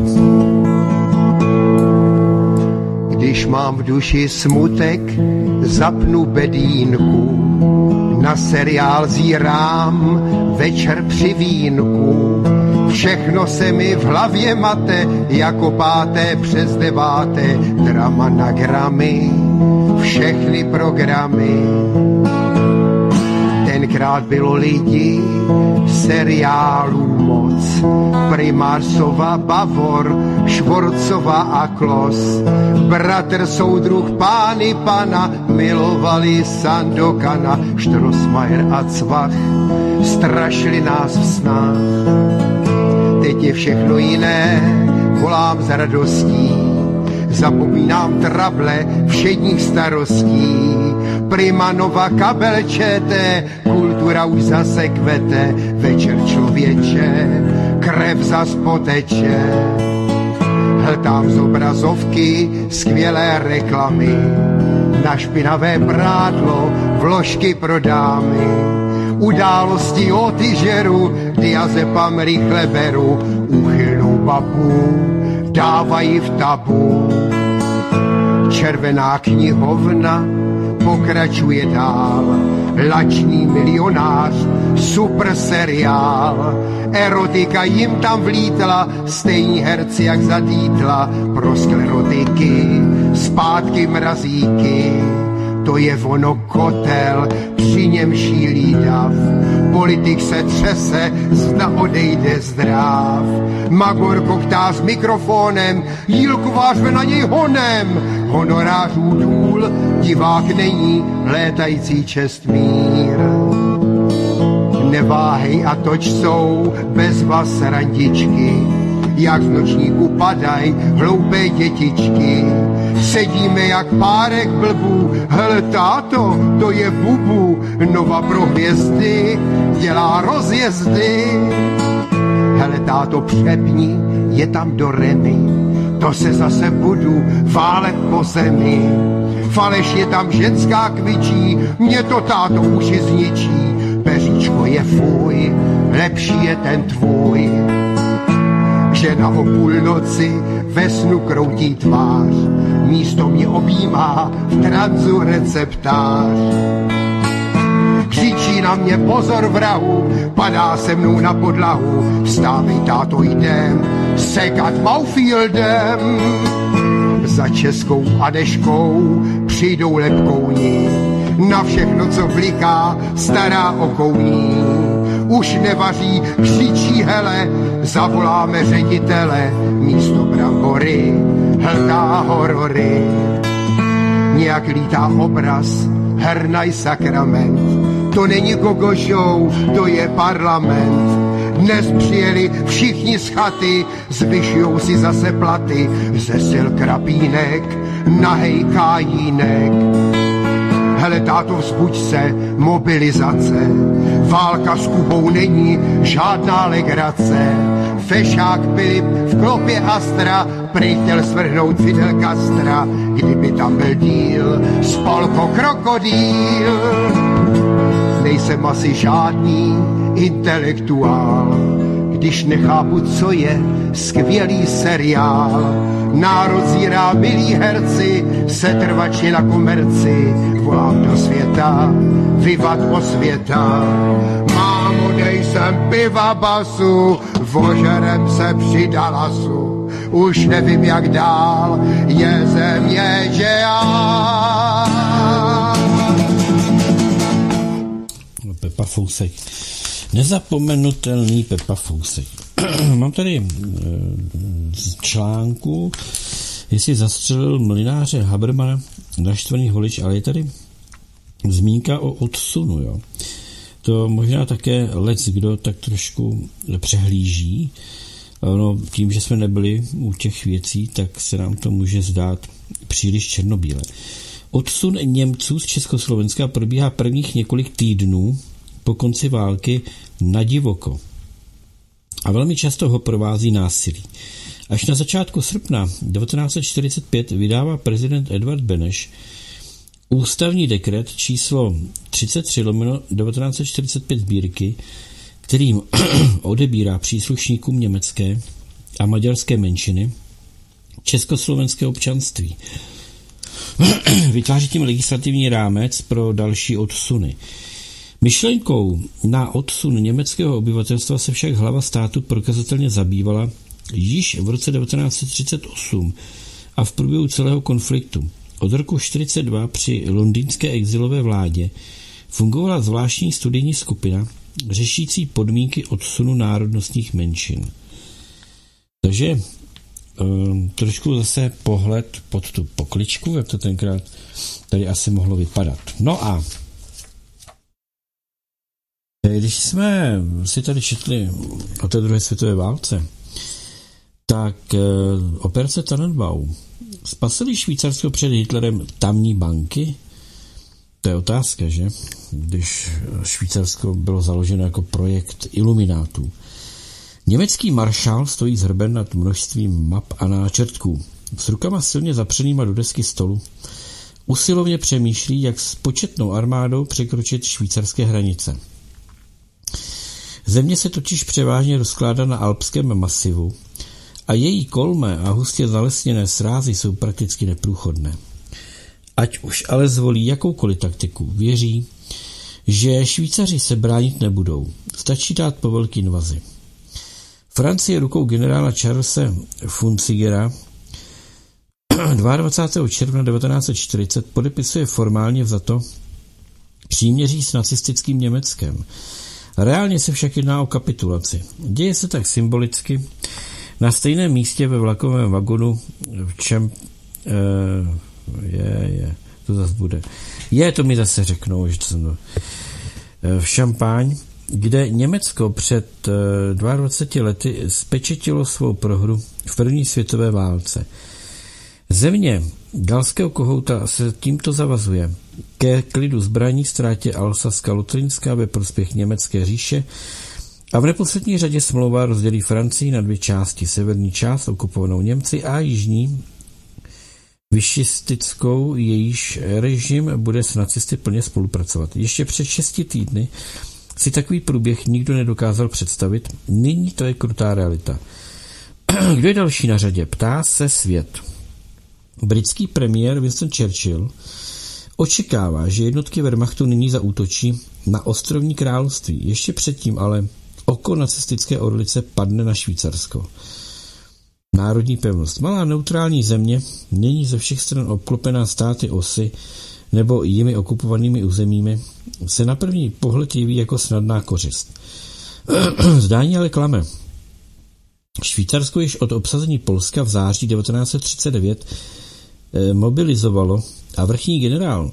Když mám v duši smutek, zapnu bedínku, na seriál zírám večer při vínku. Všechno se mi v hlavě mate, jako 5. přes 9. Drama na gramy, všechny programy. Tenkrát bylo lidi, seriálů moc. Primářsova, Bavor, Švorcova a Klos. Bratr, soudruh, pány pana, milovali Sandokana, Štrosmajer a Cvach, strašili nás v snách. Teď je všechno jiné, volám s radostí, zapomínám trable všedních starostí. Primanova, kabel ČT, kultura už zase kvete, večer člověče, krev zas poteče. Hltám z obrazovky skvělé reklamy, na špinavé prádlo vložky pro dámy. Události o tyžeru, diazepam rychle beru, úchylnou babu dávají v tabu. Červená knihovna pokračuje dál, lačný milionář, super seriál. Erotika jim tam vlítla, stejní herci jak zadítla, pro sklerotiky, zpátky mrazíky. To je ono kotel, při něm šílí dav. Politik se třese, zda odejde zdráv. Magor koktá s mikrofonem, Jílková řve na něj honem. Honorářů důl, divák není, létající čestmír. Neváhej a toč jsou bez vás randičky, jak z nočníku padaj hloupé dětičky. Sedíme jak párek blbů, hele táto, to je bubu, Nova pro hvězdy, dělá rozjezdy. Hele táto, přepni, je tam do Remy, to se zase budu válet po zemi. Faleš je tam ženská kvičí, mě to táto uši zničí. Peříčko je fuj, lepší je ten tvůj. Žena o půlnoci ve snu kroutí tvář, místo mě objímá v tranzu receptář. Křičí na mě pozor vrahu, padá se mnou na podlahu. Vstávej táto, jdem sekat Maufieldem. Za Českou Adeškou přijdou lepkouni, na všechno, co bliká, stará okouní. Už nevaří, křičí hele, zavoláme ředitele, místo brambory hltá horory. Nějak lítá obraz, hernaj sakrament, to není gogo show, to je parlament. Dnes přijeli všichni z chaty, zvyšujou si zase platy, ze sil Krapínek, nahej Kajínek. Hele táto, vzbuď se, mobilizace, válka s Kubou není žádná legrace. Fešák Filip v klopě Astra prý chtěl svrhnout Fidel Castra, kdyby tam byl díl, spolko krokodýl. Nejsem asi žádný intelektuál, když nechápu, co je skvělý seriál. Národ zírá, milí herci, setrvačně na komerci, volám do světa, vivat osvěta. Mámo, dej sem piva basu, vožerem se při Dallasu, už nevím jak dál, je země, že já. Pepa Fousek. Nezapomenutelný Pepa Fousek. Mám tady z článku, jestli zastřelil mlynáře Habermana naštvaný holič, ale je tady zmínka o odsunu. Jo. To možná také kdo tak trošku přehlíží. No, tím, že jsme nebyli u těch věcí, tak se nám to může zdát příliš černobílé. Odsun Němců z Československa probíhá prvních několik týdnů po konci války na divoko. A velmi často ho provází násilí. Až na začátku srpna 1945 vydává prezident Edvard Beneš ústavní dekret číslo 33/1945 sbírky, kterým odebírá příslušníkům německé a maďarské menšiny československé občanství. Vytváří tím legislativní rámec pro další odsuny. Myšlenkou na odsun německého obyvatelstva se však hlava státu prokazatelně zabývala již v roce 1938 a v průběhu celého konfliktu. Od roku 1942 při londýnské exilové vládě fungovala zvláštní studijní skupina řešící podmínky odsunu národnostních menšin. Takže trošku zase pohled pod tu pokličku, jak to tenkrát tady asi mohlo vypadat. No a když jsme si tady četli o té druhé světové válce, tak operace Tannenbaum spasily Švýcarsko před Hitlerem tamní banky? To je otázka, že? Když Švýcarsko bylo založeno jako projekt iluminátů. Německý maršál stojí zhrben nad množstvím map a náčrtků. S rukama silně zapřenýma do desky stolu usilovně přemýšlí, jak s početnou armádou překročit švýcarské hranice. Země se totiž převážně rozkládá na alpském masivu a její kolmé a hustě zalesněné srázy jsou prakticky neprůchodné. Ať už ale zvolí jakoukoliv taktiku, věří, že Švýcaři se bránit nebudou. Stačí dát po velký invazi. Francie rukou generála Charlese Funzigera 22. června 1940 podepisuje formálně vzato příměří s nacistickým Německem. Reálně se však jedná o kapitulaci. Děje se tak symbolicky na stejném místě ve vlakovém vagonu to zase bude. To mi zase řeknou, že to jsem v Šampaň, kde Německo před 22 lety spečetilo svou prohru v první světové válce. Země galského kohouta se tímto zavazuje ke klidu zbraní, ztrátě Alsaska Lotrinská ve prospěch německé říše a v neposlední řadě smlouva rozdělí Francii na dvě části. Severní část okupovanou Němci a jižní višistickou, jejíž režim bude s nacisty plně spolupracovat. Ještě před 6 týdny si takový průběh nikdo nedokázal představit. Nyní to je krutá realita. Kdo je další na řadě? Ptá se svět. Britský premiér Winston Churchill očekává, že jednotky Wehrmachtu nyní zaútočí na ostrovní království. Ještě předtím ale oko nacistické orlice padne na Švýcarsko. Národní pevnost. Malá neutrální země není ze všech stran obklopená státy osy nebo jimi okupovanými územími, se na první pohled jeví jako snadná kořist. Zdání ale klame. Švýcarsko již od obsazení Polska v září 1939 mobilizovalo a vrchní generál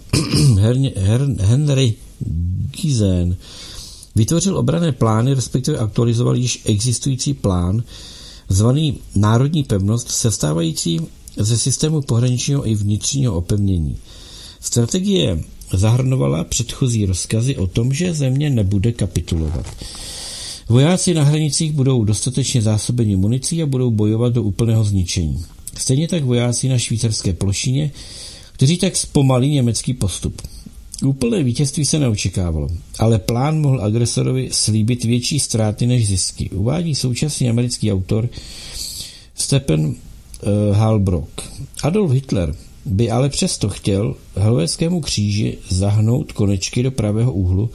Henry Giesen vytvořil obranné plány, respektive aktualizoval již existující plán, zvaný Národní pevnost, sestávající ze systému pohraničního i vnitřního opevnění. Strategie zahrnovala předchozí rozkazy o tom, že země nebude kapitulovat. Vojáci na hranicích budou dostatečně zásobeni municí a budou bojovat do úplného zničení. Stejně tak vojáci na švýcarské plošině, kteří tak zpomalí německý postup. Úplné vítězství se neočekávalo, ale plán mohl agresorovi slíbit větší ztráty než zisky. Uvádí současný americký autor Stephen Halbrook. Adolf Hitler by ale přesto chtěl helvétskému kříži zahnout konečky do pravého úhlu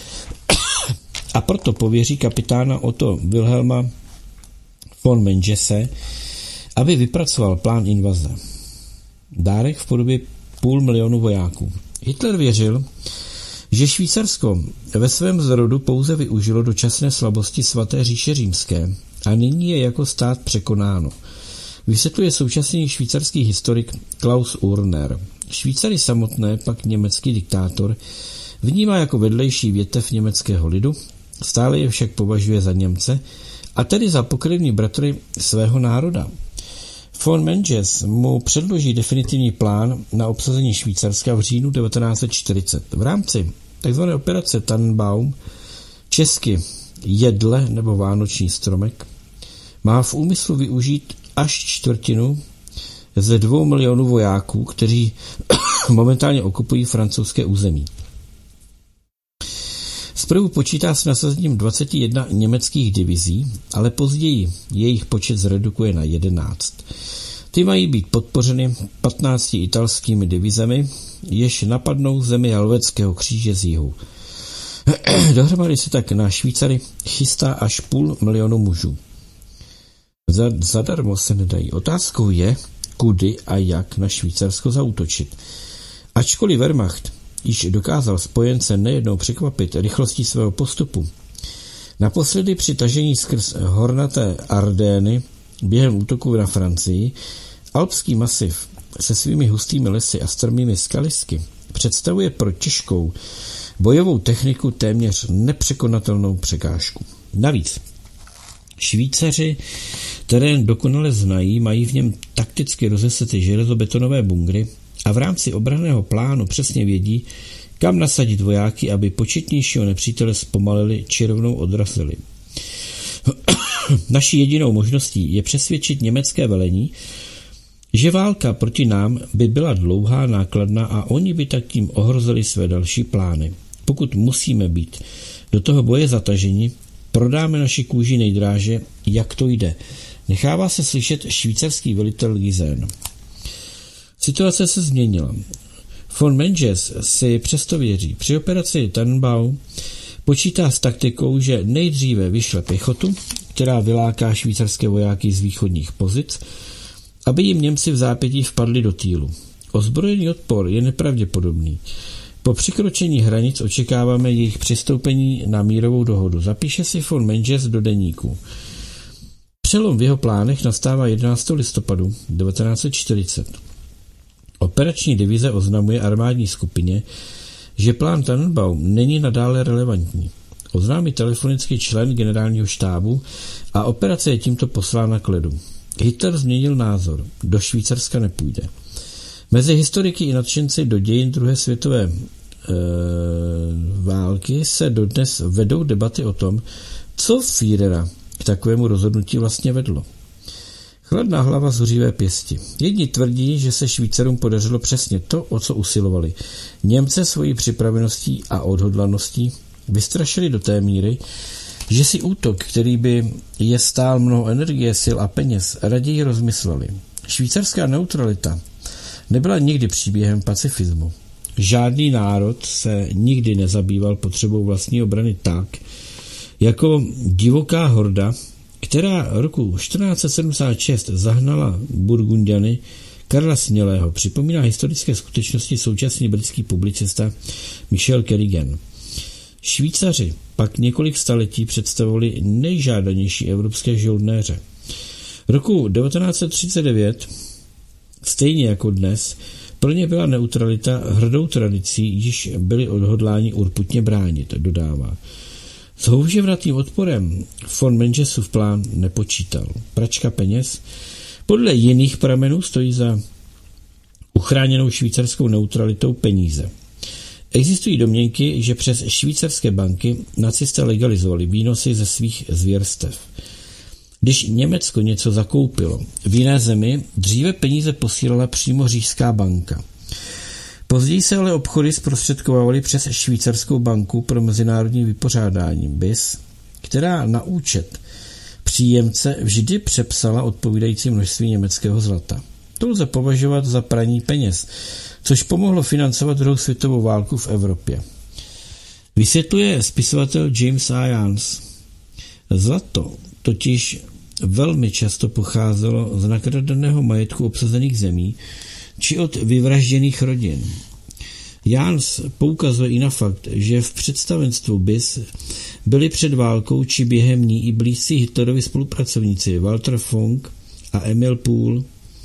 a proto pověří kapitána Otto Wilhelma von Mengese, aby vypracoval plán invaze. Dárek v podobě 500 000 vojáků. Hitler věřil, že Švýcarsko ve svém zrodu pouze využilo dočasné slabosti svaté říše římské a nyní je jako stát překonáno. Vysvětluje současný švýcarský historik Klaus Urner. Švýcary samotné pak německý diktátor vnímá jako vedlejší větev německého lidu, stále je však považuje za Němce a tedy za pokrevní bratry svého národa. Von Menges mu předloží definitivní plán na obsazení Švýcarska v říjnu 1940. V rámci tzv. Operace Tannenbaum, česky jedle nebo vánoční stromek, má v úmyslu využít až čtvrtinu ze 2 milionů vojáků, kteří momentálně okupují francouzské území. Zprvu počítá s nasazením 21 německých divizí, ale později jejich počet zredukuje na 11. Ty mají být podpořeny 15 italskými divizemi, jež napadnou zemi helvétského kříže z jihu. Dohromady se tak na Švýcary chystá až 500 000 mužů. Zadarmo se nedají. Otázkou je, kudy a jak na Švýcarsko zaútočit. Ačkoliv Wehrmacht již dokázal spojence nejednou překvapit rychlostí svého postupu, naposledy při tažení skrz hornaté Ardény během útoku na Francii, alpský masiv se svými hustými lesy a strmými skalisky představuje pro těžkou bojovou techniku téměř nepřekonatelnou překážku. Navíc Švýcaři terén dokonale znají, mají v něm takticky rozesety železobetonové bunkry a v rámci obranného plánu přesně vědí, kam nasadit vojáky, aby početnějšího nepřítele zpomalili či rovnou odrazili. Naší jedinou možností je přesvědčit německé velení, že válka proti nám by byla dlouhá, nákladná a oni by tak tím ohrozili své další plány. Pokud musíme být do toho boje zataženi, prodáme naši kůži nejdráže, jak to jde. Nechává se slyšet švýcarský velitel Gizen. Situace se změnila. Von Menges si přesto věří. Při operaci Tannenbaum počítá s taktikou, že nejdříve vyšle pěchotu, která vyláká švýcarské vojáky z východních pozic, aby jim Němci v zápětí vpadli do týlu. Ozbrojený odpor je nepravděpodobný. Po překročení hranic očekáváme jejich přistoupení na mírovou dohodu. Zapíše si von Menges do deníku. Přelom v jeho plánech nastává 11. listopadu 1940. Operační divize oznamuje armádní skupině, že plán Tannenbaum není nadále relevantní. Oznámí telefonický člen generálního štábu a operace je tímto poslána k ledu. Hitler změnil názor. Do Švýcarska nepůjde. Mezi historiky i nadšenci do dějin druhé světové války se dodnes vedou debaty o tom, co Führera k takovému rozhodnutí vlastně vedlo. Chladná hlava, zuřivé pěsti. Jedni tvrdí, že se Švýcarům podařilo přesně to, o co usilovali. Němce svojí připraveností a odhodlaností vystrašili do té míry, že si útok, který by je stál mnoho energie, sil a peněz, raději rozmysleli. Švýcarská neutralita nebyla nikdy příběhem pacifismu. Žádný národ se nikdy nezabýval potřebou vlastní obrany tak, jako divoká horda, která roku 1476 zahnala Burgundiany Karla Smělého, připomíná historické skutečnosti současný britský publicista Michel Kerrigan. Švýcaři pak několik staletí představovali nejžádanější evropské žoldnéře. Roku 1939, stejně jako dnes, pro ně byla neutralita hrdou tradicí, již byli odhodláni urputně bránit, dodává. S houževnatým odporem von Mengesův plán nepočítal. Pračka peněz podle jiných pramenů stojí za uchráněnou švýcarskou neutralitou peníze. Existují domněnky, že přes švýcarské banky nacisté legalizovali výnosy ze svých zvěrstev. Když Německo něco zakoupilo v jiné zemi, dříve peníze posílala přímo Říšská banka. Později se ale obchody zprostředkovaly přes švýcarskou banku pro mezinárodní vypořádání BIS, která na účet příjemce vždy přepsala odpovídající množství německého zlata. To lze považovat za praní peněz, což pomohlo financovat druhou světovou válku v Evropě. Vysvětluje spisovatel James A. Jans. Zlato totiž velmi často pocházelo z nakradeného majetku obsazených zemí či od vyvražděných rodin. Jans poukazuje i na fakt, že v představenstvu BIS byli před válkou či během ní i blízcí Hitlerovi spolupracovníci Walter Funk a Emil Pohl.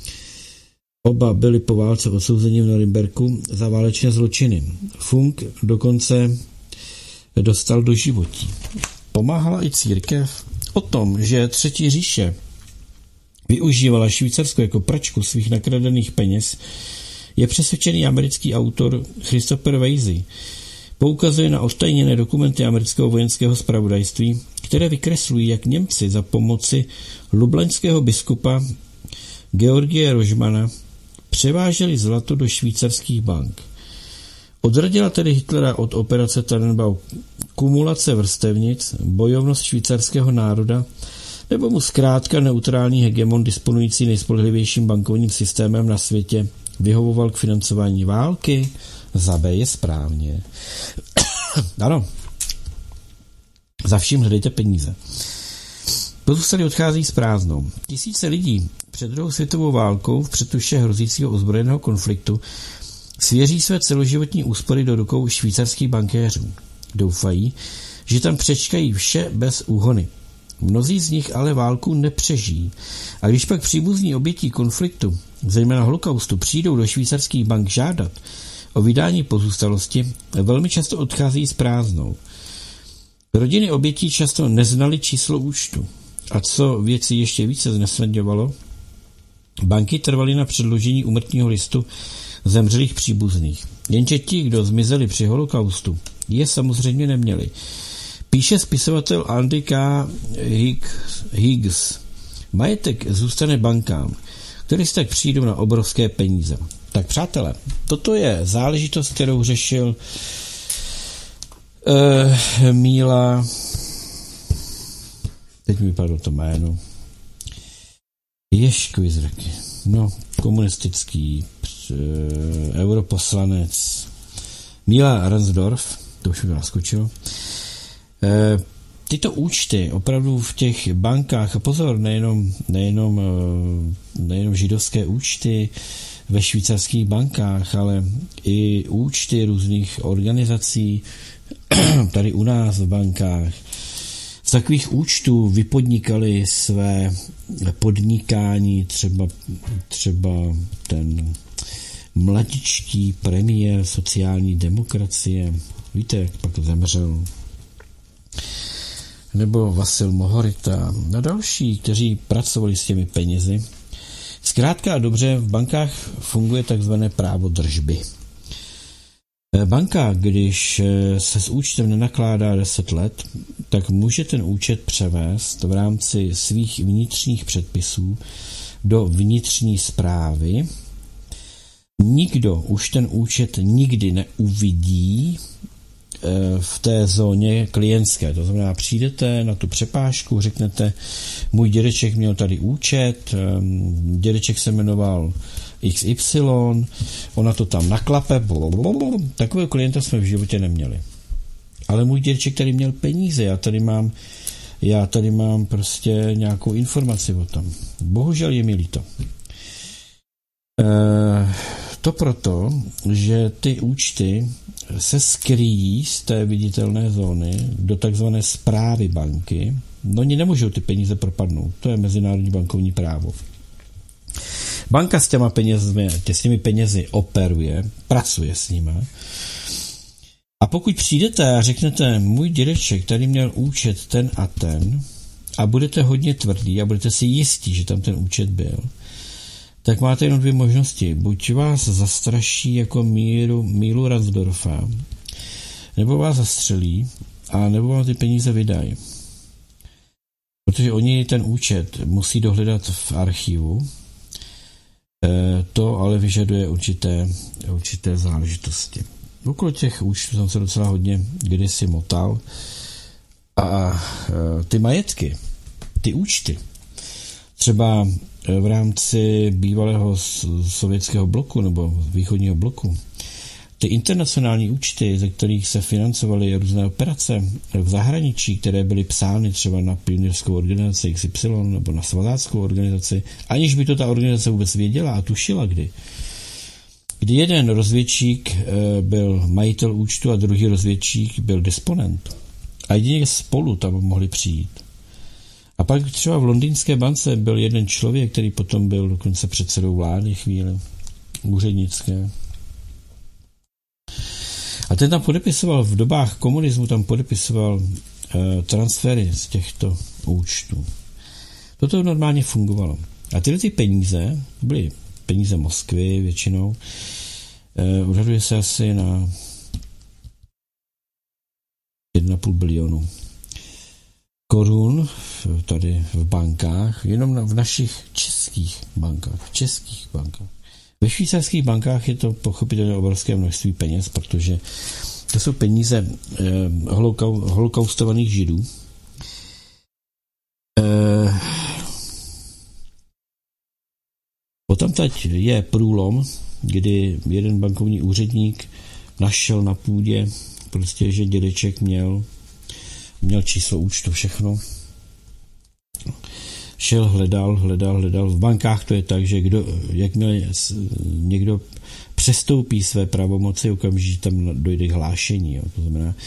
Oba byli po válce odsouzeni v Norimberku za válečné zločiny. Funk dokonce dostal doživotí. Pomáhala i církev. O tom, že Třetí říše využívala Švýcarsko jako pračku svých nakradených peněz, je přesvědčený americký autor Christopher Weisey. Poukazuje na odtajněné dokumenty amerického vojenského zpravodajství, které vykreslují, jak Němci za pomoci lublaňského biskupa Georgie Rožmana převáželi zlato do švýcarských bank. Odradila tedy Hitlera od operace Tannenbaum kumulace vrstevnic, bojovnost švýcarského národa, nebo mu zkrátka neutrální hegemon disponující nejspolehlivějším bankovním systémem na světě vyhovoval k financování války? Za B je správně. Ano, Za vším hledejte peníze. Pozůstali odchází s prázdnou. Tisíce lidí před druhou světovou válkou v předtuše hrozícího ozbrojeného konfliktu svěří své celoživotní úspory do rukou švýcarských bankéřů. Doufají, že tam přečkají vše bez úhony. Mnozí z nich ale válku nepřežijí. A když pak příbuzní obětí konfliktu, zejména holokaustu, přijdou do švýcarských bank žádat o vydání pozůstalosti, velmi často odcházejí s prázdnou. Rodiny obětí často neznaly číslo účtu. A co věci ještě více znesnadňovalo, banky trvaly na předložení úmrtního listu zemřelých příbuzných. Jenže ti, kdo zmizeli při holokaustu, je samozřejmě neměli. Píše spisovatel Andy K. Higgs. Majetek zůstane bankám, které si tak přijdou na obrovské peníze. Tak přátelé, toto je záležitost, kterou řešil Míla, teď mi vypadlo to jméno, Ješkvizrky, komunistický europoslanec Míla Ransdorf, to už mi naskočilo. Tyto účty opravdu v těch bankách, a pozor, nejenom židovské účty ve švýcarských bankách, ale i účty různých organizací tady u nás v bankách. Z takových účtů vypodnikali své podnikání třeba ten mladičký premiér sociální demokracie, víte, jak pak zemřel, nebo Vasil Mohorita a další, kteří pracovali s těmi penězi. Zkrátka a dobře, v bankách funguje takzvané právo držby. Banka, když se s účtem nenakládá 10 let, tak může ten účet převést v rámci svých vnitřních předpisů do vnitřní správy. Nikdo už ten účet nikdy neuvidí v té zóně klientské. To znamená, přijdete na tu přepážku, řeknete, můj dědeček měl tady účet, dědeček se jmenoval XY, ona to tam naklape, takového klienta jsme v životě neměli. Ale můj dědeček tady měl peníze, já tady mám prostě nějakou informaci o tom. Bohužel je mi líto. To proto, že ty účty se skryjí z té viditelné zóny do takzvané správy banky. Oni nemůžou ty peníze propadnout. To je mezinárodní bankovní právo. Banka s těmi penězi operuje, pracuje s nimi. A pokud přijdete a řeknete, můj dědeček tady měl účet ten a ten, a budete hodně tvrdý a budete si jistí, že tam ten účet byl, tak máte jenom 2 možnosti. Buď vás zastraší jako Mílu Ransdorfa, nebo vás zastřelí, a nebo vám ty peníze vydají. Protože oni ten účet musí dohledat v archivu, to ale vyžaduje určité záležitosti. Okolo těch účtů jsem se docela hodně kdysi motal a ty majetky, ty účty, třeba v rámci bývalého sovětského bloku nebo východního bloku, ty internacionální účty, ze kterých se financovaly různé operace v zahraničí, které byly psány třeba na pionýrskou organizaci XY nebo na svazáckou organizaci, aniž by to ta organizace vůbec věděla a tušila kdy jeden rozvědčík byl majitel účtu a druhý rozvědčík byl disponent. A jedině spolu tam mohli přijít. A pak třeba v londýnské bance byl jeden člověk, který potom byl dokonce předsedou vlády chvíli úřednické. A ten tam podepisoval v dobách komunismu, transfery z těchto účtů. Toto normálně fungovalo. A tyhle ty peníze, byly peníze Moskvy většinou, odhaduje se asi na 1,5 bilionu korun tady v bankách, jenom v našich českých bankách. Ve švýcarských bankách je to pochopitelně obrovské množství peněz, protože to jsou peníze holokaustovaných židů. Potamtať je průlom, kdy jeden bankovní úředník našel na půdě prostě, že dědeček měl měl číslo účtu, všechno. Šel, hledal. V bankách to je tak, že jakmile někdo přestoupí své pravomoci, okamžitě tam dojde k hlášení. Jo. To znamená,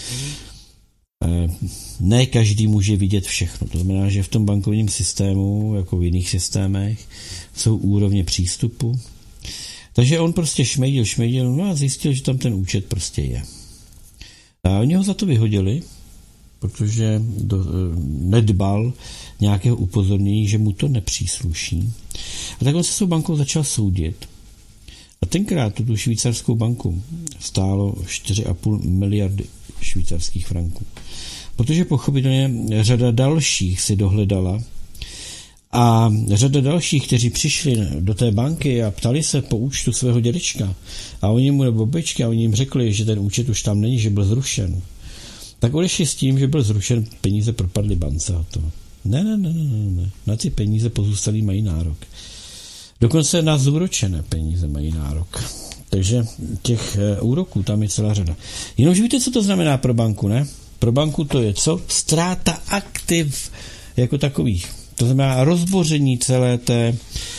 ne každý může vidět všechno. To znamená, že v tom bankovním systému, jako v jiných systémech, jsou úrovně přístupu. Takže on prostě šmejdil, no a zjistil, že tam ten účet prostě je. A oni ho za to vyhodili, protože nedbal nějakého upozornění, že mu to nepřísluší. A tak on se s tou bankou začal soudit. A tenkrát tu švýcarskou banku stálo 4,5 miliardy švýcarských franků. Protože pochopitelně řada dalších si dohledala a řada dalších, kteří přišli do té banky a ptali se po účtu svého dědečka a oni mu nebo babičky a oni jim řekli, že ten účet už tam není, že byl zrušen. Tak odešli s tím, že byl zrušen, peníze propadly bance a to. Ne. Na ty peníze pozůstalí mají nárok. Dokonce na zúročené peníze mají nárok. Takže těch úroků tam je celá řada. Jenomže víte, co to znamená pro banku, ne? Pro banku to je co? Ztráta aktiv jako takových. To znamená rozboření celé té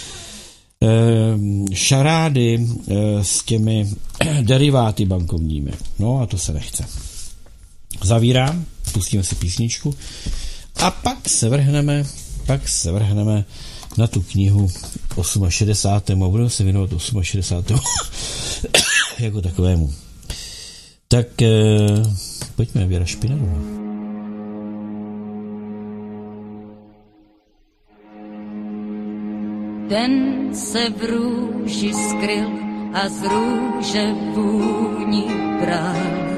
šarády s těmi deriváty bankovními. No a to se nechce. Zavírám, pustíme si písničku a pak se vrhneme na tu knihu 68. a budeme se věnovat 68. jako takovému. Tak pojďme, Věra Špinadová. Den se v růži skryl a z růže vůni bral.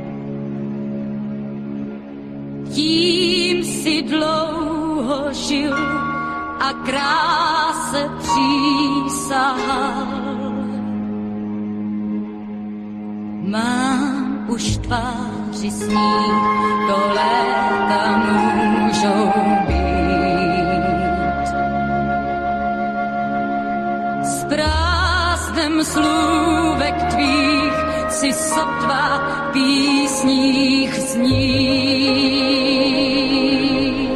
Tím si dlouho žil a kráse přísahal. Mám už tváři s ní, to léta můžou být. S prázdnem slůvek tvých si sotva písních znít.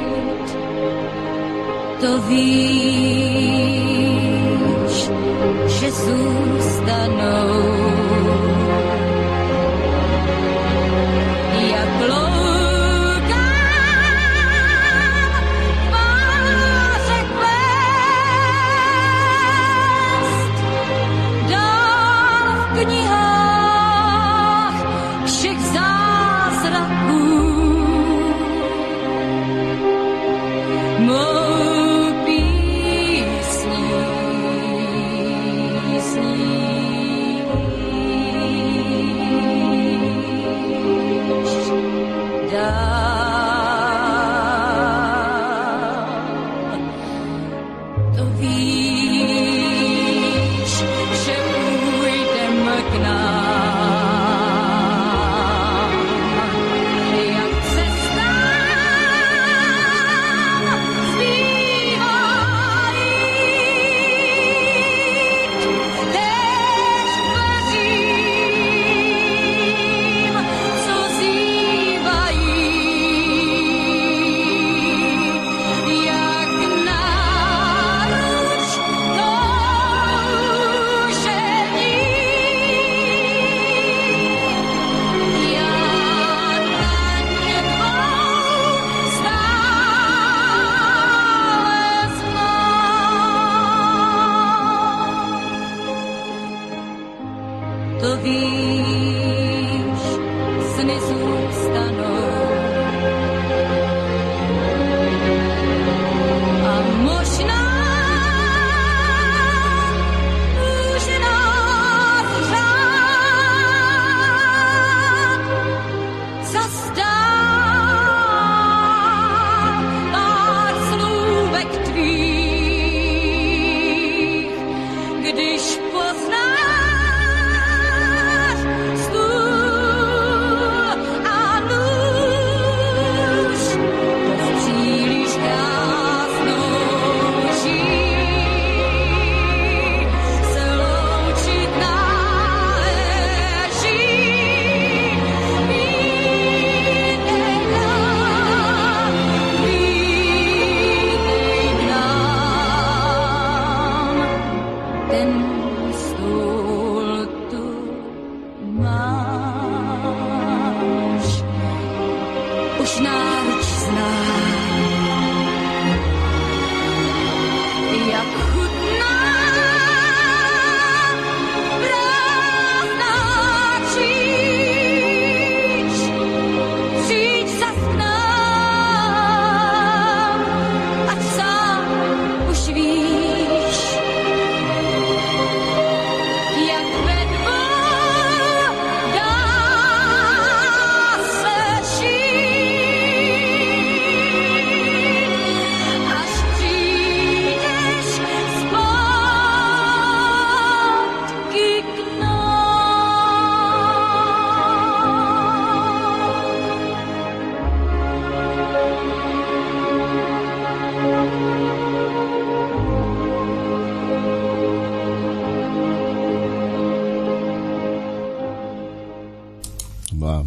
To víš, že zůstanou. Jak loukám tváře kvést, dál v knihách všech zázraků.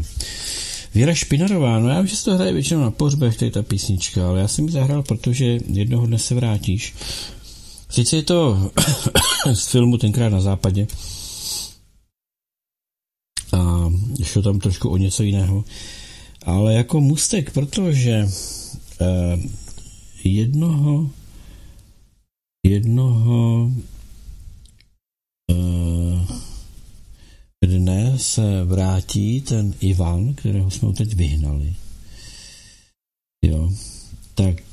Věra Špinarová, no já vím, že se to hraje většinou na pohřbech, tady ta písnička, ale já jsem ji zahrál, protože jednoho dne se vrátíš. Sice je to z filmu Tenkrát na západě a šlo tam trošku o něco jiného, ale jako můstek, protože jednoho dne se vrátí ten Ivan, kterého jsme teď vyhnali. Jo, tak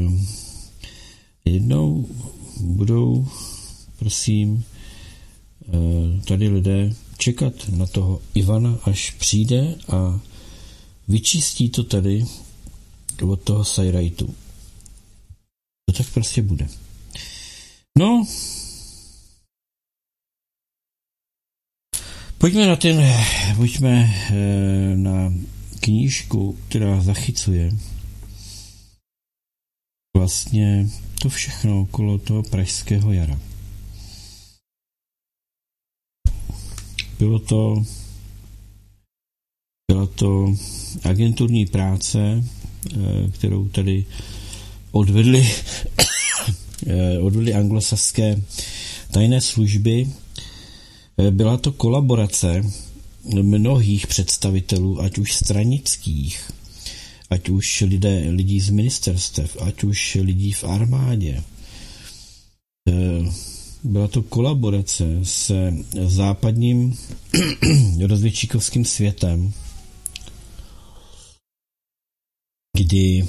jednou budou, prosím, tady lidé čekat na toho Ivana, až přijde a vyčistí to tady od toho sajrajtu. To tak prostě bude. No, pojďme na knížku, která zachycuje vlastně to všechno okolo toho pražského jara. Byla to agenturní práce, kterou tady odvedly anglosaské tajné služby. Byla to kolaborace mnohých představitelů, ať už stranických, ať už lidí z ministerstev, ať už lidí v armádě. Byla to kolaborace se západním rozvědčíkovským světem, kdy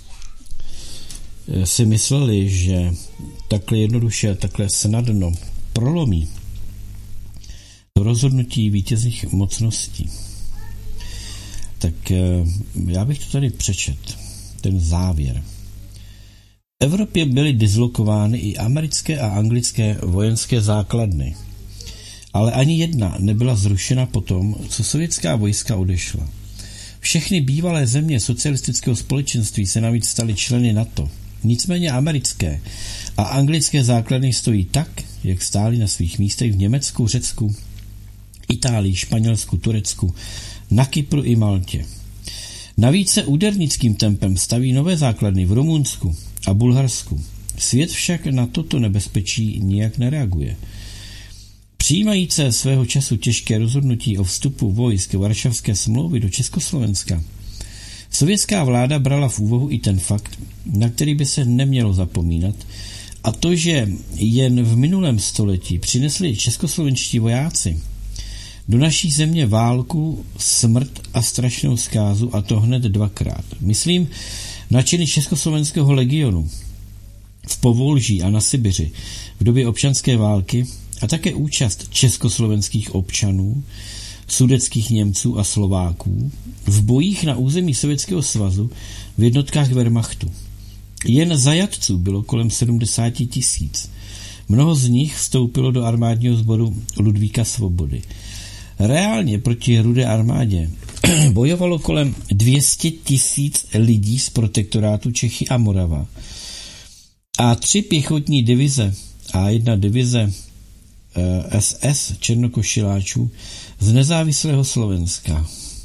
si mysleli, že takhle jednoduše, takhle snadno prolomí to rozhodnutí vítězných mocností. Tak já bych to tady přečet, ten závěr. V Evropě byly dislokovány i americké a anglické vojenské základny, ale ani jedna nebyla zrušena potom, co sovětská vojska odešla. Všechny bývalé země socialistického společenství se navíc staly členy NATO. Nicméně americké a anglické základny stojí tak, jak stály na svých místech v Německu, Řecku, Itálii, Španělsku, Turecku, na Kypru i Maltě. Navíc se údernickým tempem staví nové základny v Rumunsku a Bulharsku. Svět však na toto nebezpečí nijak nereaguje. Přijímající svého času těžké rozhodnutí o vstupu vojsk Varšavské smlouvy do Československa, sovětská vláda brala v úvahu i ten fakt, na který by se nemělo zapomínat, a to, že jen v minulém století přinesli českoslovenští vojáci do naší země válku, smrt a strašnou zkázu, a to hned dvakrát. Myslím na činy Československého legionu v Povolží a na Sibiři v době občanské války a také účast československých občanů, sudetských Němců a Slováků v bojích na území Sovětského svazu v jednotkách Wehrmachtu. Jen zajatců bylo kolem 70 000. Mnoho z nich vstoupilo do armádního sboru Ludvíka Svobody. Reálně proti Rudé armádě bojovalo kolem 200 000 lidí z protektorátu Čechy a Morava a 3 pěchotní divize a 1 divize SS černokošiláčů z nezávislého Slovenska.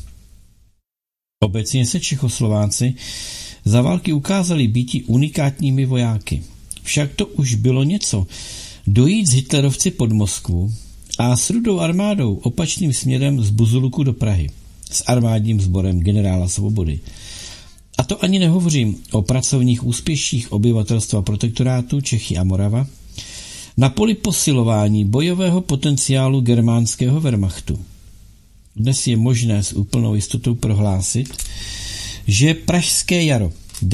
Obecně se Čechoslováci za války ukázali býti unikátními vojáky. Však to už bylo něco dojít s hitlerovci pod Moskvu a s Rudou armádou opačným směrem z Buzuluku do Prahy s armádním sborem generála Svobody. A to ani nehovořím o pracovních úspěších obyvatelstva protektorátu Čechy a Morava na poli posilování bojového potenciálu germánského Wehrmachtu. Dnes je možné s úplnou jistotou prohlásit, že pražské jaro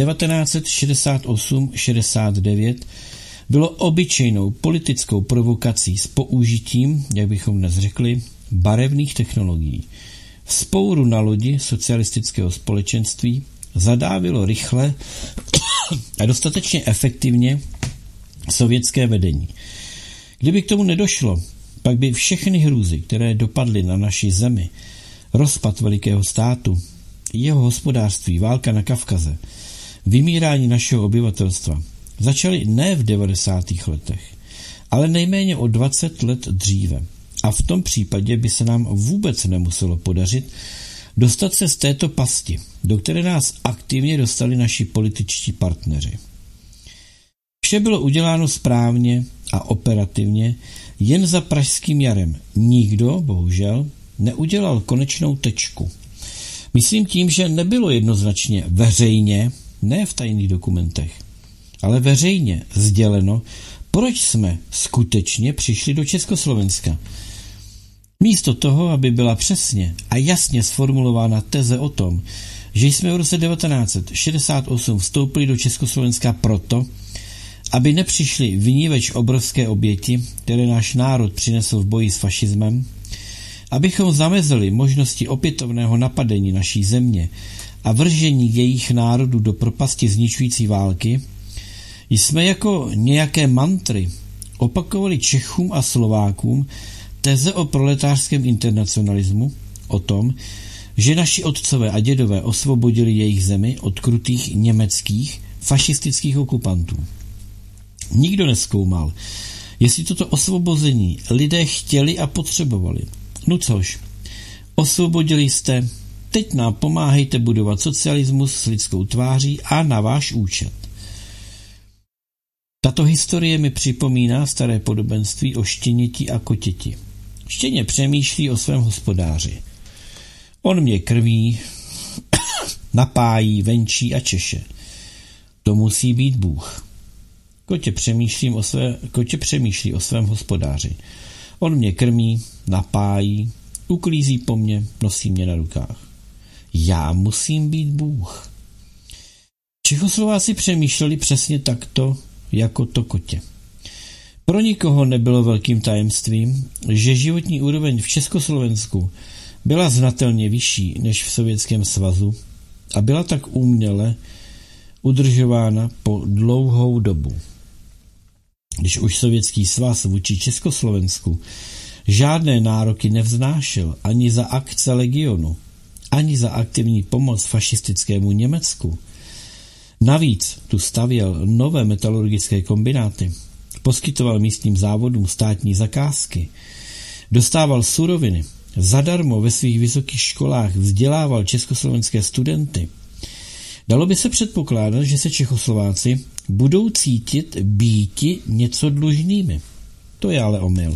1968-69 bylo obyčejnou politickou provokací s použitím, jak bychom dnes řekli, barevných technologií. Vzpouru na lodi socialistického společenství zadávilo rychle a dostatečně efektivně sovětské vedení. Kdyby k tomu nedošlo, pak by všechny hrůzy, které dopadly na naši zemi, rozpad velikého státu, jeho hospodářství, válka na Kavkaze, vymírání našeho obyvatelstva, začaly ne v 90. letech, ale nejméně o 20 let dříve. A v tom případě by se nám vůbec nemuselo podařit Dostat se z této pasti, do které nás aktivně dostali naši političtí partneři. Vše bylo uděláno správně a operativně, jen za pražským jarem. Nikdo, bohužel, neudělal konečnou tečku. Myslím tím, že nebylo jednoznačně veřejně, ne v tajných dokumentech, ale veřejně sděleno, proč jsme skutečně přišli do Československa. Místo toho, aby byla přesně a jasně sformulována teze o tom, že jsme v roce 1968 vstoupili do Československa proto, aby nepřišli vníveč obrovské oběti, které náš národ přinesl v boji s fašismem, abychom zamezili možnosti opětovného napadení naší země a vržení jejich národů do propasti zničující války, jsme jako nějaké mantry opakovali Čechům a Slovákům teze o proletářském internacionalismu, o tom, že naši otcové a dědové osvobodili jejich zemi od krutých německých fašistických okupantů. Nikdo nezkoumal, jestli toto osvobození lidé chtěli a potřebovali. No což, osvobodili jste, teď nám pomáhejte budovat socialismus s lidskou tváří a na váš účet. Tato historie mi připomíná staré podobenství o štěněti a kotěti. Štěně přemýšlí o svém hospodáři. On mě krmí, napájí, venčí a češe. To musí být Bůh. Kotě přemýšlí o svém hospodáři. On mě krmí, napájí, uklízí po mně, nosí mě na rukách. Já musím být Bůh. Čechoslováci přemýšleli přesně takto, jako to kotě. Pro nikoho nebylo velkým tajemstvím, že životní úroveň v Československu byla znatelně vyšší než v Sovětském svazu a byla tak uměle udržována po dlouhou dobu. Když už Sovětský svaz vůči Československu žádné nároky nevznášel ani za akce legionu, ani za aktivní pomoc fašistickému Německu, navíc tu stavěl nové metalurgické kombináty, poskytoval místním závodům státní zakázky, dostával suroviny, zadarmo ve svých vysokých školách vzdělával československé studenty. Dalo by se předpokládat, že se Čechoslováci budou cítit býti něco dlužnými. To je ale omyl.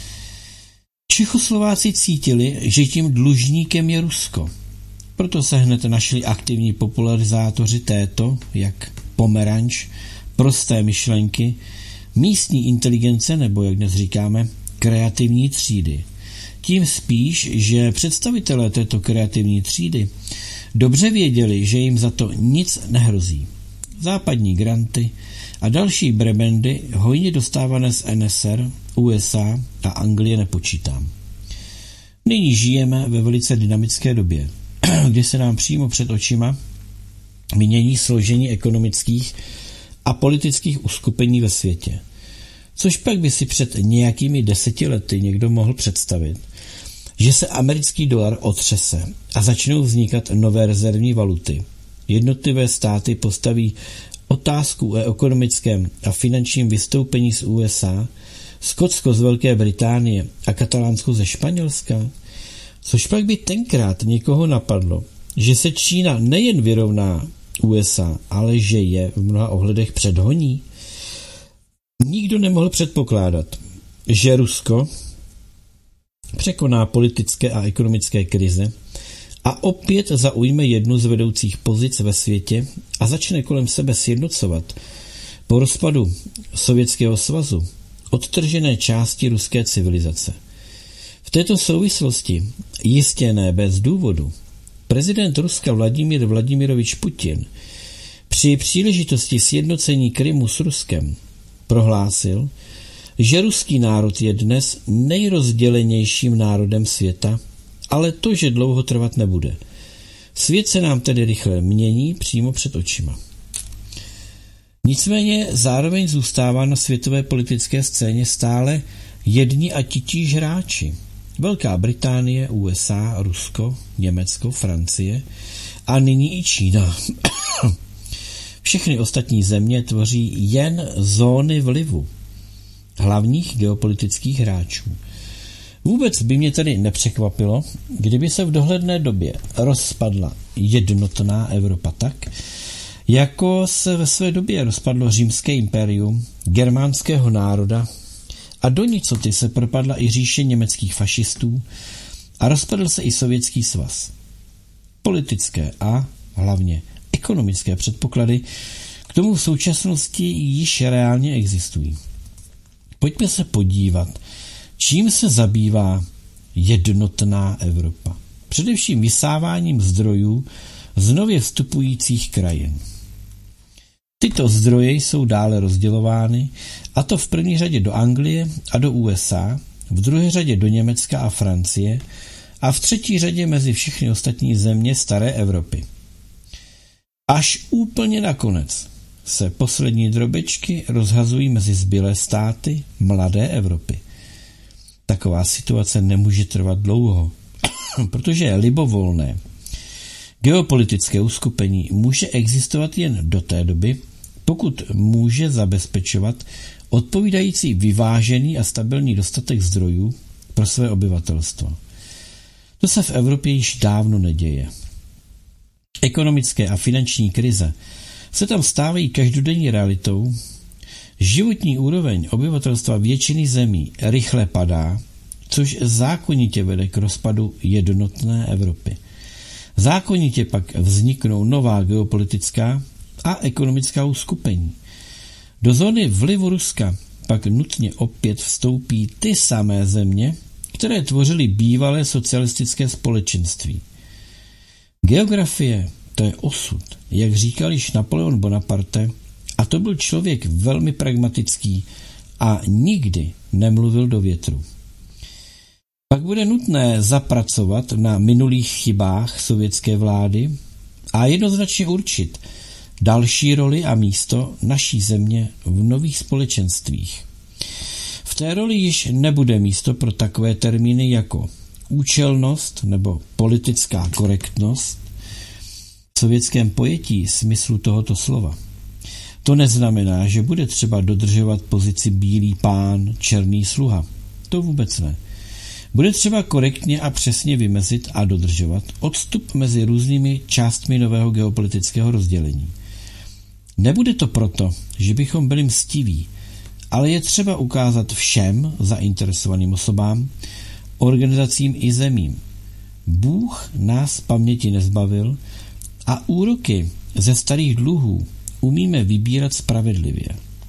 Čechoslováci cítili, že tím dlužníkem je Rusko. Proto se hned našli aktivní popularizátoři této, jak Pomeranč, prosté myšlenky, místní inteligence, nebo jak dnes říkáme, kreativní třídy. Tím spíš, že představitelé této kreativní třídy dobře věděli, že jim za to nic nehrozí. Západní granty a další brebendy hojně dostávané z NSR, USA a Anglie nepočítám. Nyní žijeme ve velice dynamické době, kdy se nám přímo před očima mění složení ekonomických a politických uskupení ve světě. Což pak by si před nějakými 10 lety někdo mohl představit, že se americký dolar otřese a začnou vznikat nové rezervní valuty. Jednotlivé státy postaví otázku o ekonomickém a finančním vystoupení z USA, Skotsko z Velké Británie a Katalánsko ze Španělska, což pak by tenkrát někoho napadlo, že se Čína nejen vyrovná USA, ale že je v mnoha ohledech předhoní. Nikdo nemohl předpokládat, že Rusko překoná politické a ekonomické krize a opět zaujme jednu z vedoucích pozic ve světě a začne kolem sebe sjednocovat po rozpadu Sovětského svazu odtržené části ruské civilizace. V této souvislosti, jistě ne bez důvodu, prezident Ruska Vladimír Vladimirovič Putin při příležitosti sjednocení Krymu s Ruskem prohlásil, že ruský národ je dnes nejrozdělenějším národem světa, ale to, že dlouho trvat nebude. Svět se nám tedy rychle mění přímo před očima. Nicméně zároveň zůstává na světové politické scéně stále jedni a titíž hráči. Velká Británie, USA, Rusko, Německo, Francie a nyní i Čína. Všechny ostatní země tvoří jen zóny vlivu hlavních geopolitických hráčů. Vůbec by mě tedy nepřekvapilo, kdyby se v dohledné době rozpadla jednotná Evropa tak, jako se ve své době rozpadlo římské impérium germánského národa a do nicoty se propadla i říše německých fašistů a rozpadl se i Sovětský svaz. Politické a hlavně ekonomické předpoklady k tomu v současnosti již reálně existují. Pojďme se podívat, čím se zabývá jednotná Evropa. Především vysáváním zdrojů z nově vstupujících krajin. Tyto zdroje jsou dále rozdělovány, a to v první řadě do Anglie a do USA, v druhé řadě do Německa a Francie a v třetí řadě mezi všechny ostatní země staré Evropy. Až úplně nakonec se poslední drobečky rozhazují mezi zbylé státy mladé Evropy. Taková situace nemůže trvat dlouho, protože je libovolné. Geopolitické uskupení může existovat jen do té doby, pokud může zabezpečovat odpovídající vyvážený a stabilní dostatek zdrojů pro své obyvatelstvo. To se v Evropě již dávno neděje. Ekonomické a finanční krize se tam stávají každodenní realitou, životní úroveň obyvatelstva většiny zemí rychle padá, což zákonitě vede k rozpadu jednotné Evropy. Zákonitě pak vzniknou nová geopolitická a ekonomická uskupení. Do zóny vlivu Ruska pak nutně opět vstoupí ty samé země, které tvořily bývalé socialistické společenství. Geografie, to je osud, jak říkal již Napoleon Bonaparte, a to byl člověk velmi pragmatický a nikdy nemluvil do větru. Pak bude nutné zapracovat na minulých chybách sovětské vlády a jednoznačně určit další roli a místo naší země v nových společenstvích. V té roli již nebude místo pro takové termíny jako účelnost nebo politická korektnost v sovětském pojetí smyslu tohoto slova. To neznamená, že bude třeba dodržovat pozici bílý pán, černý sluha. To vůbec ne. Bude třeba korektně a přesně vymezit a dodržovat odstup mezi různými částmi nového geopolitického rozdělení. Nebude to proto, že bychom byli mstiví, ale je třeba ukázat všem zainteresovaným osobám, organizacím i zemím. Bůh nás paměti nezbavil a úroky ze starých dluhů umíme vybírat spravedlivě.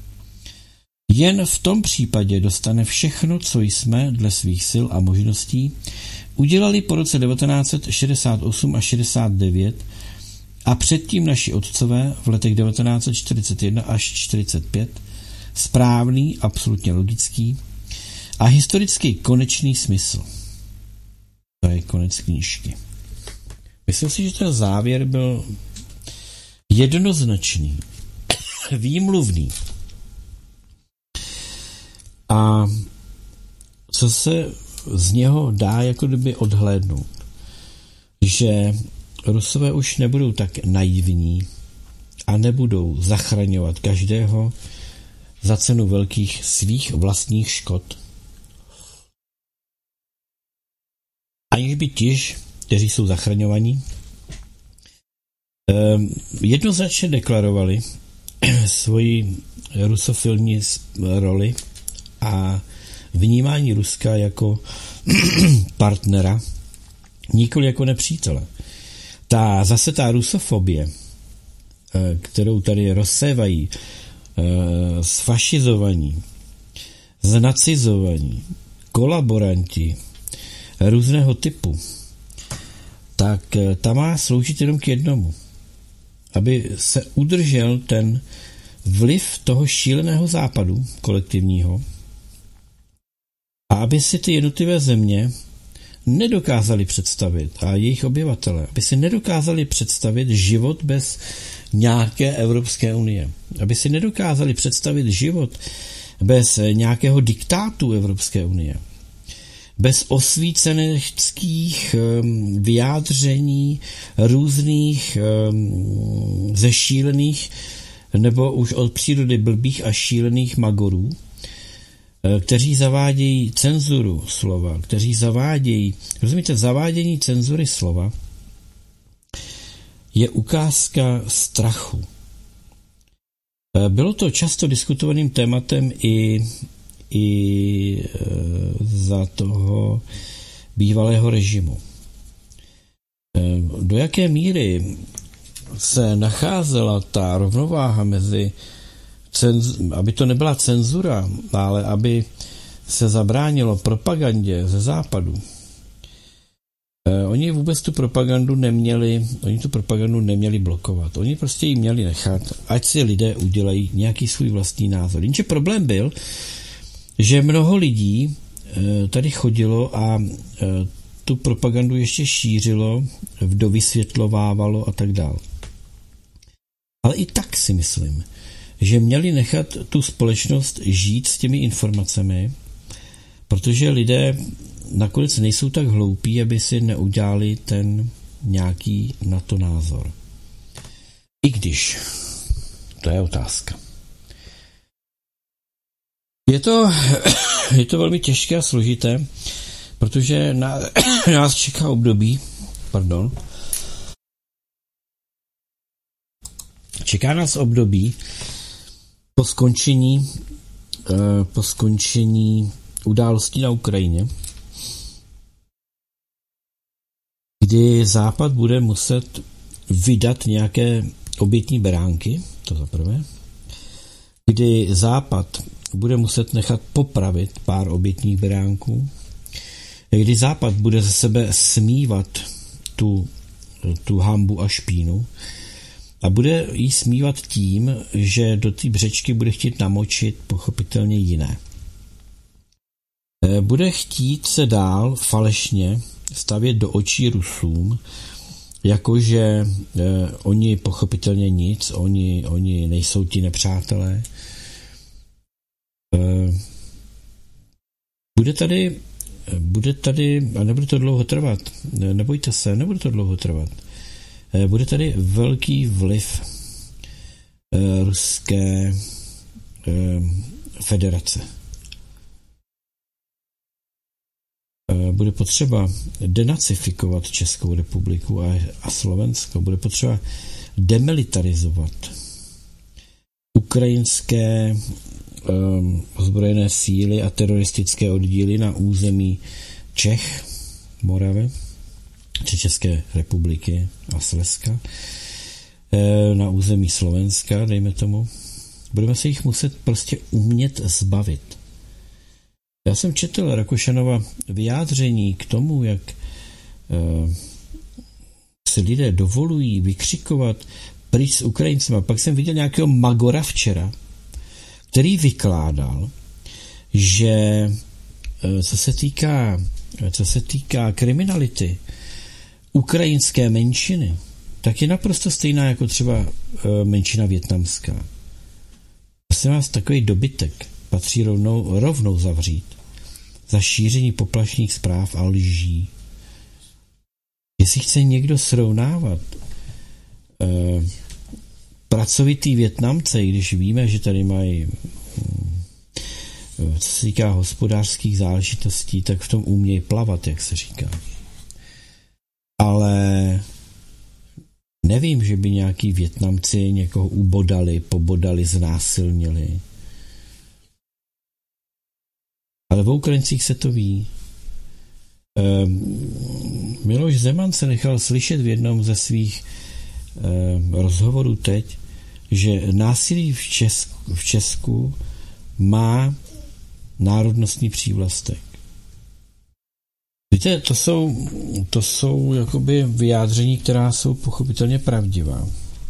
Jen v tom případě dostane všechno, co jsme dle svých sil a možností udělali po roce 1968 a 69 a předtím naši otcové v letech 1941 až 1945 správný, absolutně logický a historicky konečný smysl. To je konec knížky. Myslím si, že ten závěr byl jednoznačný, výmluvný. A co se z něho dá jako kdyby odhlédnout, že Rusové už nebudou tak naivní a nebudou zachraňovat každého za cenu velkých svých vlastních škod. Aniž by ti, kteří jsou zachraňovaní, jednoznačně deklarovali svoji rusofilní roli a vnímání Ruska jako partnera, nikoli jako nepřítele. Ta rusofobie, kterou tady rozsévají sfašizovaní, znacizovaní, kolaboranti různého typu, tak ta má sloužit jenom k jednomu. Aby se udržel ten vliv toho šíleného západu kolektivního a aby si ty jednotlivé země nedokázali představit a jejich obyvatele, aby si nedokázali představit život bez nějaké Evropské unie, aby si nedokázali představit život bez nějakého diktátu Evropské unie, bez osvíceneckých vyjádření různých zešílených nebo už od přírody blbých a šílených magorů, kteří zavádějí cenzuru slova, kteří zavádějí, rozumíte, zavádění cenzury slova je ukázka strachu. Bylo to často diskutovaným tématem i za toho bývalého režimu. Do jaké míry se nacházela ta rovnováha mezi, aby to nebyla cenzura, ale aby se zabránilo propagandě ze západu. Oni vůbec tu propagandu neměli blokovat. Oni prostě ji měli nechat, ať si lidé udělají nějaký svůj vlastní názor. Jenže problém byl, že mnoho lidí tady chodilo a tu propagandu ještě šířilo, dovysvětlovávalo a tak dále. Ale i tak si myslím, že měli nechat tu společnost žít s těmi informacemi, protože lidé nakonec nejsou tak hloupí, aby si neudělali ten nějaký na to názor. I když, to je otázka. Je to velmi těžké a složité, protože nás čeká období, čeká nás období po skončení událostí na Ukrajině, kdy Západ bude muset vydat nějaké obětní beránky, to za prvé, kdy Západ bude muset nechat popravit pár obětních beránků, kdy Západ bude ze sebe smívat tu hanbu a špínu a bude jí smívat tím, že do té břečky bude chtít namočit pochopitelně jiné. Bude chtít se dál falešně stavět do očí Rusům, jakože oni pochopitelně nic, oni nejsou ti nepřátelé. Bude tady, a nebude to dlouho trvat, nebojte se, nebude to dlouho trvat, bude tady velký vliv Ruské federace. Bude potřeba denacifikovat Českou republiku a Slovensko. Bude potřeba demilitarizovat ukrajinské ozbrojené síly a teroristické oddíly na území Čech, Moravy, či České republiky a Slezska, na území Slovenska, dejme tomu. Budeme se jich muset prostě umět zbavit. Já jsem četl Rakušanova vyjádření k tomu, jak se lidé dovolují vykřikovat pryč s Ukrajincema. Pak jsem viděl nějakého magora včera, který vykládal, že co se týká kriminality ukrajinské menšiny, tak je naprosto stejná jako třeba menšina vietnamská. Prosím vás, takový dobytek patří rovnou zavřít za šíření poplašných zpráv a lží. Jestli chce někdo srovnávat pracovitý Vietnamce, když víme, že tady mají, co se týká hospodářských záležitostí, tak v tom umějí plavat, jak se říká. Ale nevím, že by nějaký Vietnamci někoho pobodali, znásilnili. Ale v Ukrajincích se to ví. Miloš Zeman se nechal slyšet v jednom ze svých rozhovorů teď, že násilí v Česku má národnostní přívlastek. Víte, to jsou jakoby vyjádření, která jsou pochopitelně pravdivá.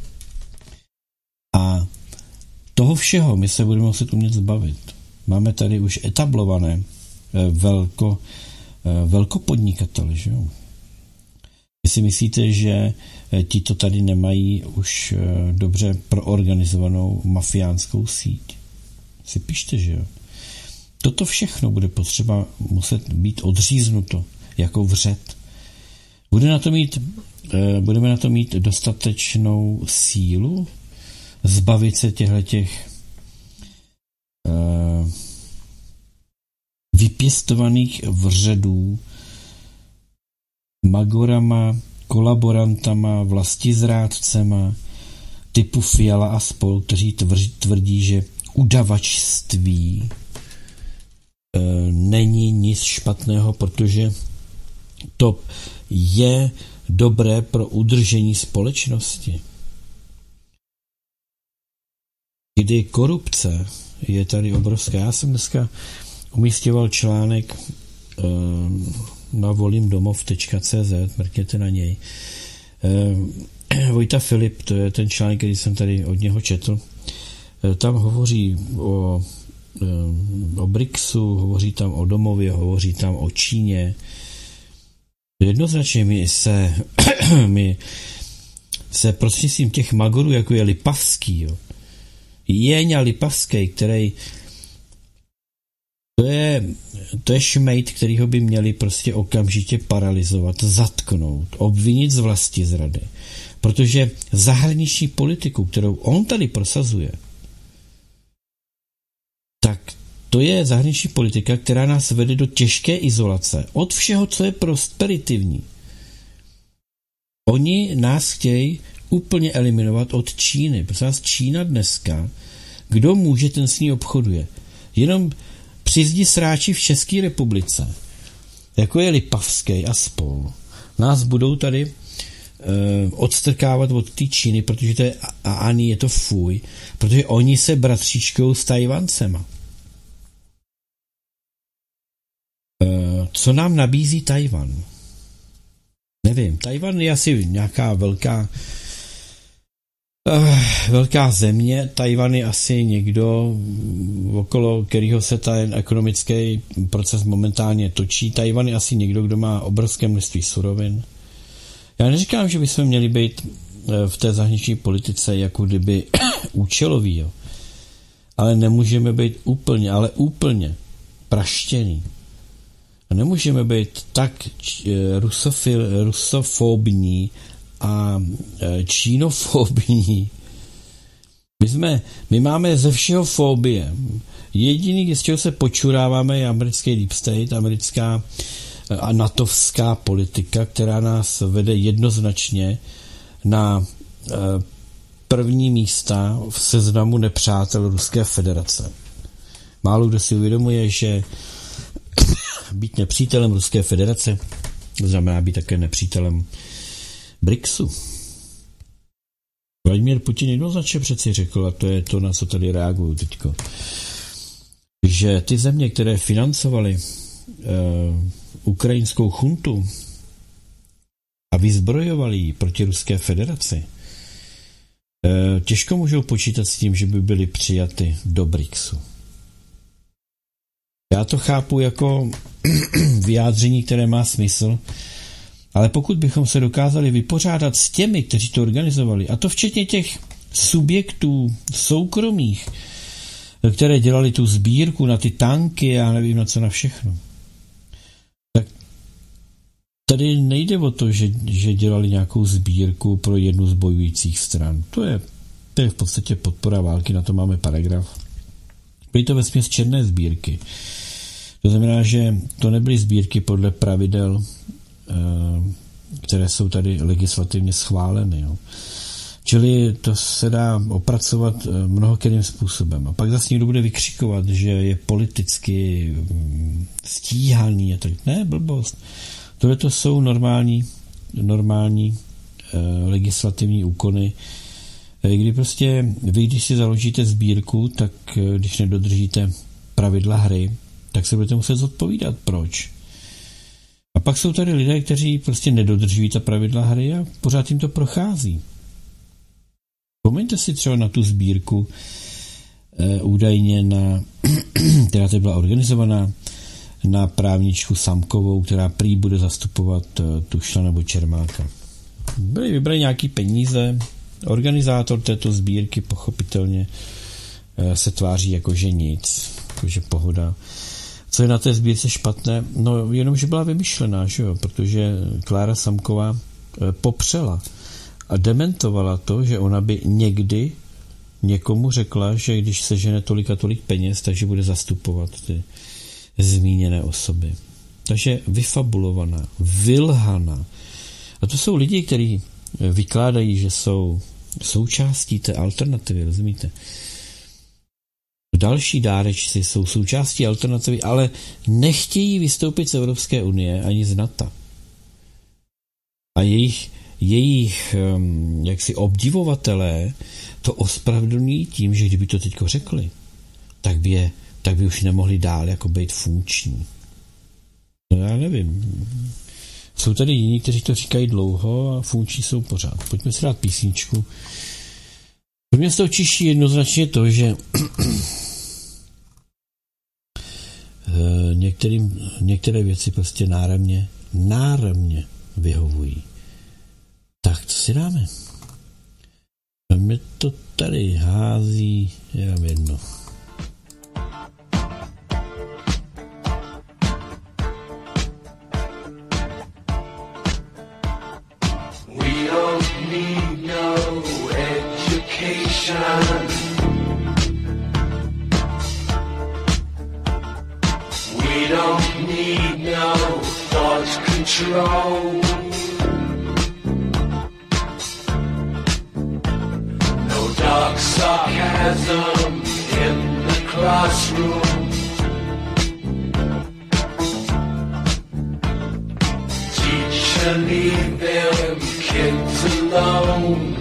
A toho všeho my se budeme muset umět zbavit. Máme tady už etablované velkopodnikatele, že jo? Vy si myslíte, že ti to tady nemají už dobře proorganizovanou mafiánskou síť? Si píšte, že jo? Toto všechno bude potřeba muset být odříznuto jako vřet. Budeme na to mít dostatečnou sílu zbavit se těch vypěstovaných vředů magorama, kolaborantama, vlastizrádcema typu Fiala a spol, kteří tvrdí, že udavačství není nic špatného, protože to je dobré pro udržení společnosti. Kdy korupce je tady obrovská. Já jsem dneska umístěval článek na volimdomov.cz, mrkněte na něj. Vojta Filip, to je ten článek, který jsem tady od něho četl, tam hovoří o BRICSu, hovoří tam o domově, hovoří tam o Číně. Jednoznačně my se prostřednictvím těch magorů, jako je Lipavský, jo, Jéňa Lipavský, který to je šmejd, kterýho by měli prostě okamžitě paralyzovat, zatknout, obvinit z vlastizrady. Protože zahraniční politiku, kterou on tady prosazuje, tak to je zahraniční politika, která nás vede do těžké izolace od všeho, co je prosperitivní. Oni nás chtějí úplně eliminovat od Číny. Protože nás Čína dneska, kdo může, ten s ní obchoduje. Jenom přizdi sráči v České republice, jako je Lipavský a spol, nás budou tady odstrkávat od té Číny, protože to je ani je to fuj, protože oni se bratříčkou s Tajvancema. Co nám nabízí Tajvan? Nevím, Tajvan je asi nějaká velká země, Tajvan je asi někdo, okolo kterého se ten ekonomický proces momentálně točí. Tajvan je asi někdo, kdo má obrovské množství surovin. Já neříkám, že bychom měli být v té zahraniční politice jako kdyby účelový, jo. Ale nemůžeme být úplně praštěný. A nemůžeme být tak rusofobní a čínofobní. My máme ze všeho fobie. Jediný, z čeho se počuráváme, je americký deep state, americká a natovská politika, která nás vede jednoznačně na první místa v seznamu nepřátel Ruské federace. Málo kdo si uvědomuje, že být nepřítelem Ruské federace znamená být také nepřítelem BRICSu. Vladimír Putin jednoznačně přeci řekl, a to je to, na co tady reaguju teďko, že ty země, které financovaly ukrajinskou chuntu a vyzbrojovali ji proti Ruské federaci, těžko můžou počítat s tím, že by byly přijaty do BRICSu. Já to chápu jako vyjádření, které má smysl, ale pokud bychom se dokázali vypořádat s těmi, kteří to organizovali, a to včetně těch subjektů soukromých, které dělali tu sbírku na ty tanky a nevím na co na všechno, tak tady nejde o to, že dělali nějakou sbírku pro jednu z bojujících stran. To je v podstatě podpora války, na to máme paragraf. Byly to vesměs černé sbírky. To znamená, že to nebyly sbírky podle pravidel, které jsou tady legislativně schváleny. Jo. Čili to se dá opracovat mnohokérým způsobem. A pak zase někdo bude vykřikovat, že je politicky stíhaný a tak. Ne, blbost. Tohle to jsou normální legislativní úkony, kdy prostě vy, když si založíte sbírku, tak když nedodržíte pravidla hry, tak se budete muset zodpovídat. Proč? A pak jsou tady lidé, kteří prostě nedodržují ta pravidla hry a pořád jim to prochází. Vzpomeňte si třeba na tu sbírku údajně která tady byla organizovaná na právničku Samkovou, která prý bude zastupovat Tušla nebo Čermáka. Byly vybraly nějaký peníze, organizátor této sbírky pochopitelně se tváří jako že nic, jakože pohoda. Co je na té sbírce špatné? No jenom, že byla vymyšlená, že jo? Protože Klára Samková popřela a dementovala to, že ona by někdy někomu řekla, že když sežene tolik a tolik peněz, takže bude zastupovat ty zmíněné osoby. Takže vyfabulovaná, vylhaná. A to jsou lidi, kteří vykládají, že jsou součástí té alternativy, rozumíte? Další dárečci jsou součástí alternativy, ale nechtějí vystoupit z Evropské unie ani z NATO. A jejich jaksi obdivovatelé to ospravedlňují tím, že kdyby to teďko řekli, tak by už nemohli dál jako být funkční. No já nevím. Jsou tady jiní, kteří to říkají dlouho a funkční jsou pořád. Pojďme si dát písničku. Pro mě se to čiší jednoznačně to, že některé věci prostě náramně vyhovují. Tak to si dáme. A mě to tady hází jenom jedno. We don't need no education. We don't need no thought control. No dark sarcasm in the classroom. Teacher, leave them kids alone.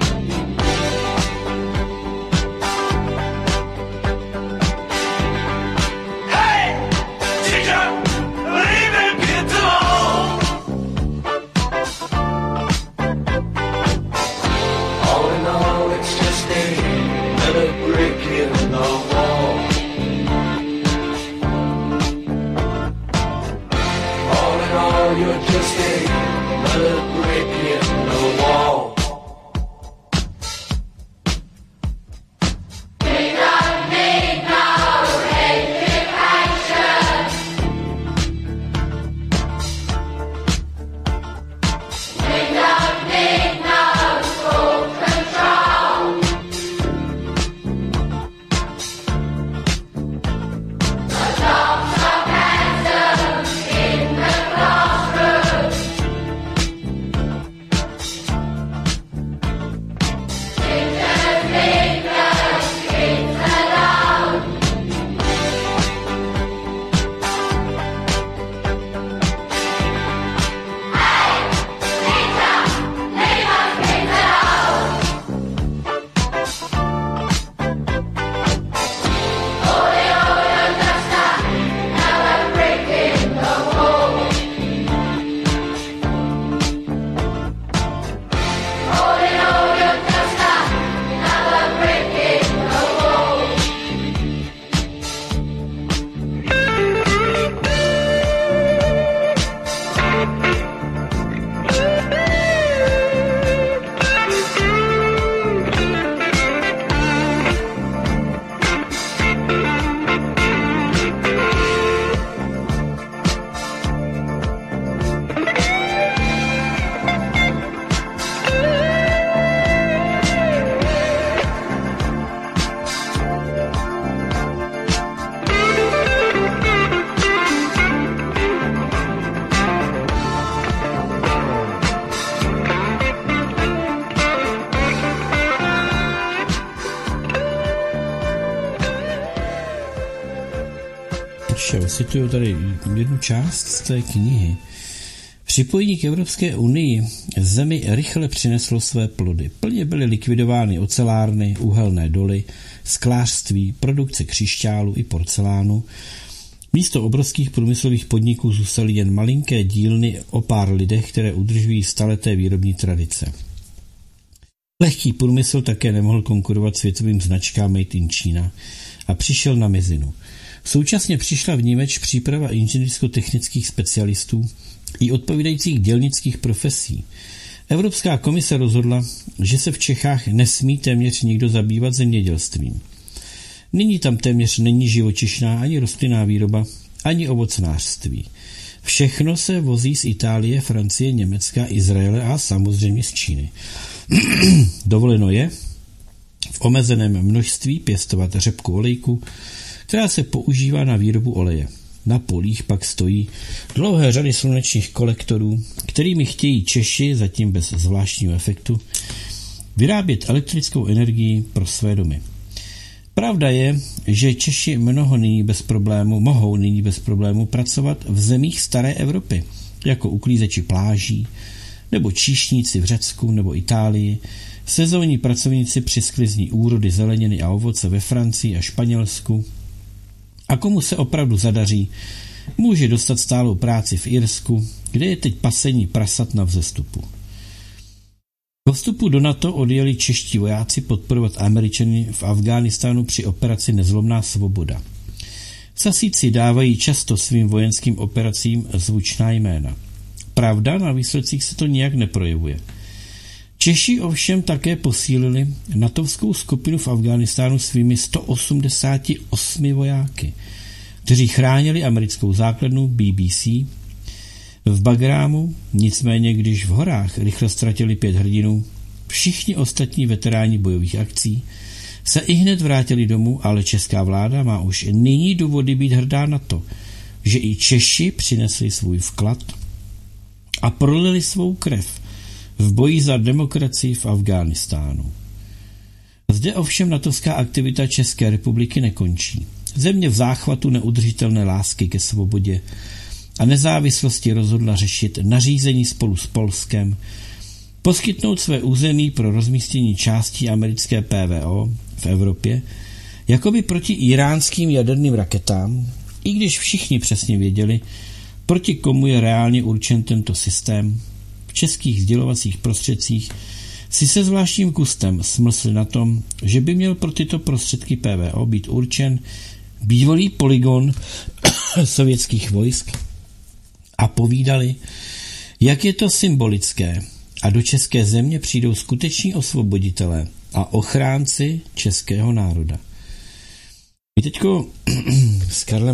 Cituju tady jednu část z té knihy. Připojení k Evropské unii zemi rychle přineslo své plody. Plně byly likvidovány ocelárny, uhelné doly, sklářství, produkce křišťálu i porcelánu. Místo obrovských průmyslových podniků zůstaly jen malinké dílny o pár lidech, které udržují staleté výrobní tradice. Lehký průmysl také nemohl konkurovat světovým značkám Made in China a přišel na mizinu. Současně přišla vnímeč příprava inženýrsko-technických specialistů i odpovídajících dělnických profesí. Evropská komise rozhodla, že se v Čechách nesmí téměř nikdo zabývat zemědělstvím. Nyní tam téměř není živočišná ani rostlinná výroba, ani ovocnářství. Všechno se vozí z Itálie, Francie, Německa, Izraele a samozřejmě z Číny. Dovoleno je v omezeném množství pěstovat řepku olejku, která se používá na výrobu oleje. Na polích pak stojí dlouhé řady slunečních kolektorů, kterými chtějí Češi, zatím bez zvláštního efektu, vyrábět elektrickou energii pro své domy. Pravda je, že Češi mohou nyní bez problému pracovat v zemích staré Evropy, jako uklízeči pláží, nebo číšníci v Řecku nebo Itálii, sezónní pracovníci při sklizní úrody zeleniny a ovoce ve Francii a Španělsku. A komu se opravdu zadaří, může dostat stálou práci v Irsku, kde je teď pasení prasat na vzestupu. Po vstupu do NATO odjeli čeští vojáci podporovat Američany v Afghánistánu při operaci Nezlomná svoboda. Sasíci dávají často svým vojenským operacím zvučná jména. Pravda, na výsledcích se to nijak neprojevuje. Češi ovšem také posílili natovskou skupinu v Afghánistánu svými 188 vojáky, kteří chránili americkou základnu BBC v Bagrámu. Nicméně, když v horách rychle ztratili 5 hrdinů, všichni ostatní veteráni bojových akcí se ihned vrátili domů, ale česká vláda má už nyní důvody být hrdá na to, že i Češi přinesli svůj vklad a prolili svou krev v boji za demokracii v Afghánistánu. Zde ovšem natovská aktivita České republiky nekončí. Země v záchvatu neudržitelné lásky ke svobodě a nezávislosti rozhodla řešit nařízení spolu s Polskem, poskytnout své území pro rozmístění částí americké PVO v Evropě, jakoby proti iránským jaderným raketám, i když všichni přesně věděli, proti komu je reálně určen tento systém. V českých sdělovacích prostředcích si se zvláštním kustem smlsli na tom, že by měl pro tyto prostředky PVO být určen bývalý polygon sovětských vojsk a povídali, jak je to symbolické a do české země přijdou skuteční osvoboditelé a ochránci českého národa. My teďko s Karlem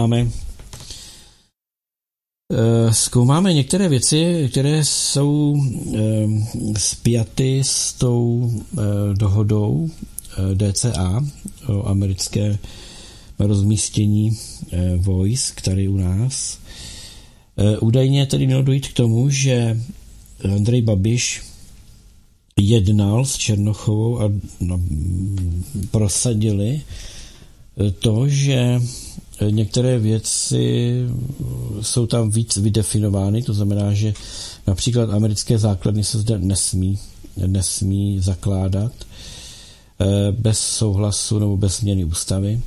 zkoumáme některé věci, které jsou spjaty s tou dohodou DCA o americké rozmístění vojsk tady u nás. Údajně tedy mělo dojít k tomu, že Andrej Babiš jednal s Černochovou a prosadili to, že některé věci jsou tam víc vydefinovány, to znamená, že například americké základny se zde nesmí zakládat bez souhlasu nebo bez změny ústavy,